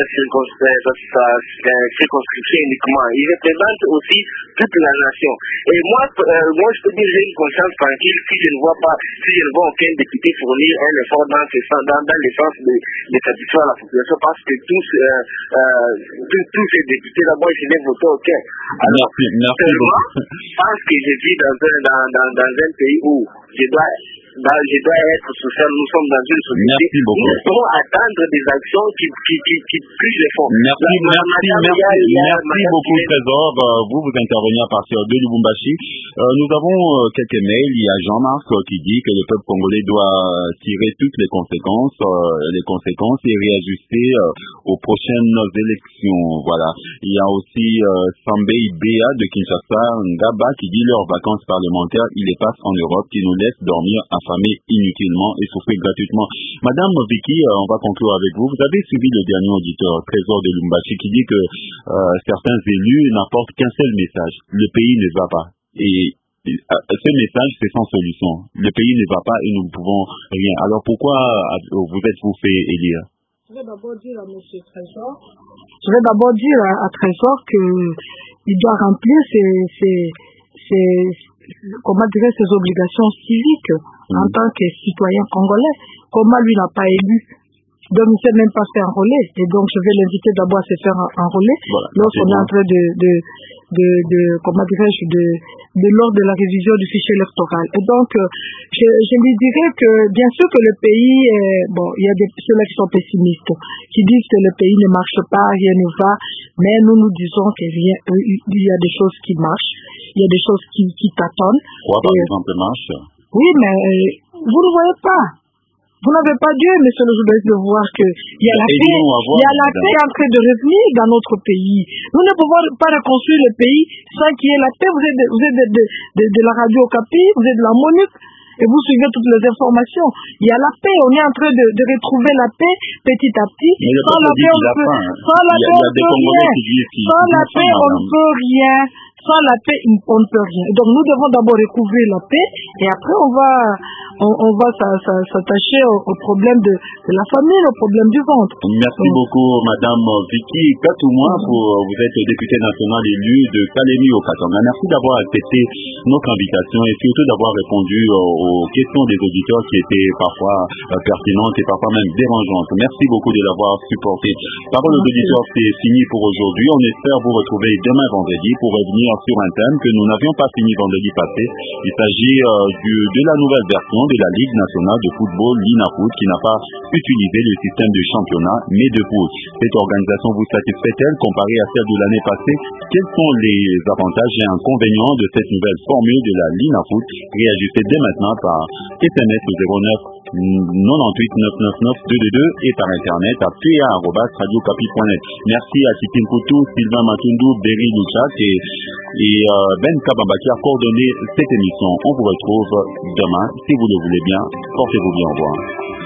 circonscription uniquement, il représente aussi toute la nation. Et moi je peux dire j'ai une conscience tranquille si je ne vois aucun député fournir un effort dans le sens de satisfaire la population, parce que tous ces députés là-bas, je n'ai voté aucun. Alors, seulement parce que je vis dans un pays où je dois je dois être social. Nous sommes dans une société. Nous devons attendre des actions qui puissent les fonds. Merci beaucoup, Trésor. Vous intervenez à partir de Lubumbashi. Nous avons quelques mails. Il y a Jean-Marc qui dit que le peuple congolais doit tirer toutes les conséquences et réajuster aux prochaines élections. Voilà. Il y a aussi Sambé Béa de Kinshasa, Ngaba, qui dit leurs vacances parlementaires, ils les passent en Europe, qui nous laissent dormir affamés inutilement et souffrir gratuitement. Madame Vicky, on va conclure avec vous. Vous avez suivi le dernier auditeur, Trésor de Lumbashi, qui dit que certains élus n'apportent qu'un seul message. Le pays ne va pas. Et ce message, c'est sans solution. Le pays ne va pas et nous ne pouvons rien. Alors pourquoi vous êtes-vous fait élire? Je vais d'abord dire à M. Trésor, qu'il doit remplir ses obligations civiques en tant que citoyen congolais. Comment lui n'a pas élu? Donc, il ne s'est même pas fait enrôler. Et donc, je vais l'inviter d'abord à se faire enrôler. Voilà, lorsqu'on est en train lors de la révision du fichier électoral. Et donc, je lui dirais que, bien sûr que le pays, il y a ceux-là qui sont pessimistes, qui disent que le pays ne marche pas, rien ne va, mais nous disons qu'il y a des choses qui marchent, il y a des choses qui tâtonnent. Quoi, par exemple, marche? Oui, mais vous ne voyez pas. Vous n'avez pas dû, monsieur le journaliste, de voir qu'il y a la paix en train de revenir dans notre pays. Nous ne pouvons pas reconstruire le pays sans qu'il y ait la paix. Vous êtes de la radio Okapi, vous êtes de la MONUC, et vous suivez toutes les informations. Il y a la paix, on est en train de retrouver la paix petit à petit. Sans la paix, on ne peut rien. Sans la paix, on ne peut rien. Donc nous devons d'abord recouvrir la paix et après on va s'attacher au problème de la famille, au problème du ventre. Merci beaucoup, Madame Vicky Katouma. Vous êtes députée nationale élue de Kalemi au Katanga. Merci d'avoir accepté notre invitation et surtout d'avoir répondu aux questions des auditeurs qui étaient parfois pertinentes et parfois même dérangeantes. Merci beaucoup de l'avoir supporté. Parole aux auditeurs, c'est fini pour aujourd'hui. On espère vous retrouver demain vendredi pour revenir sur un thème que nous n'avions pas fini vendredi passé. Il s'agit de la nouvelle version de la Ligue nationale de football, l'INAFOOT, qui n'a pas utilisé le système de championnat, mais de poules. Cette organisation vous satisfait-elle comparée à celle de l'année passée? Quels sont les avantages et inconvénients de cette nouvelle formule de la l'INAFOOT? Réagissez dès maintenant par SMS au 09 98 999 222 et par internet à pa@radiocapi.net. Merci à Titi Nkoutou, Sylvain Matundu, Berry Luchak et Ben Kabamba qui a coordonné cette émission. On vous retrouve demain, si vous le voulez bien. Portez-vous bien, au revoir.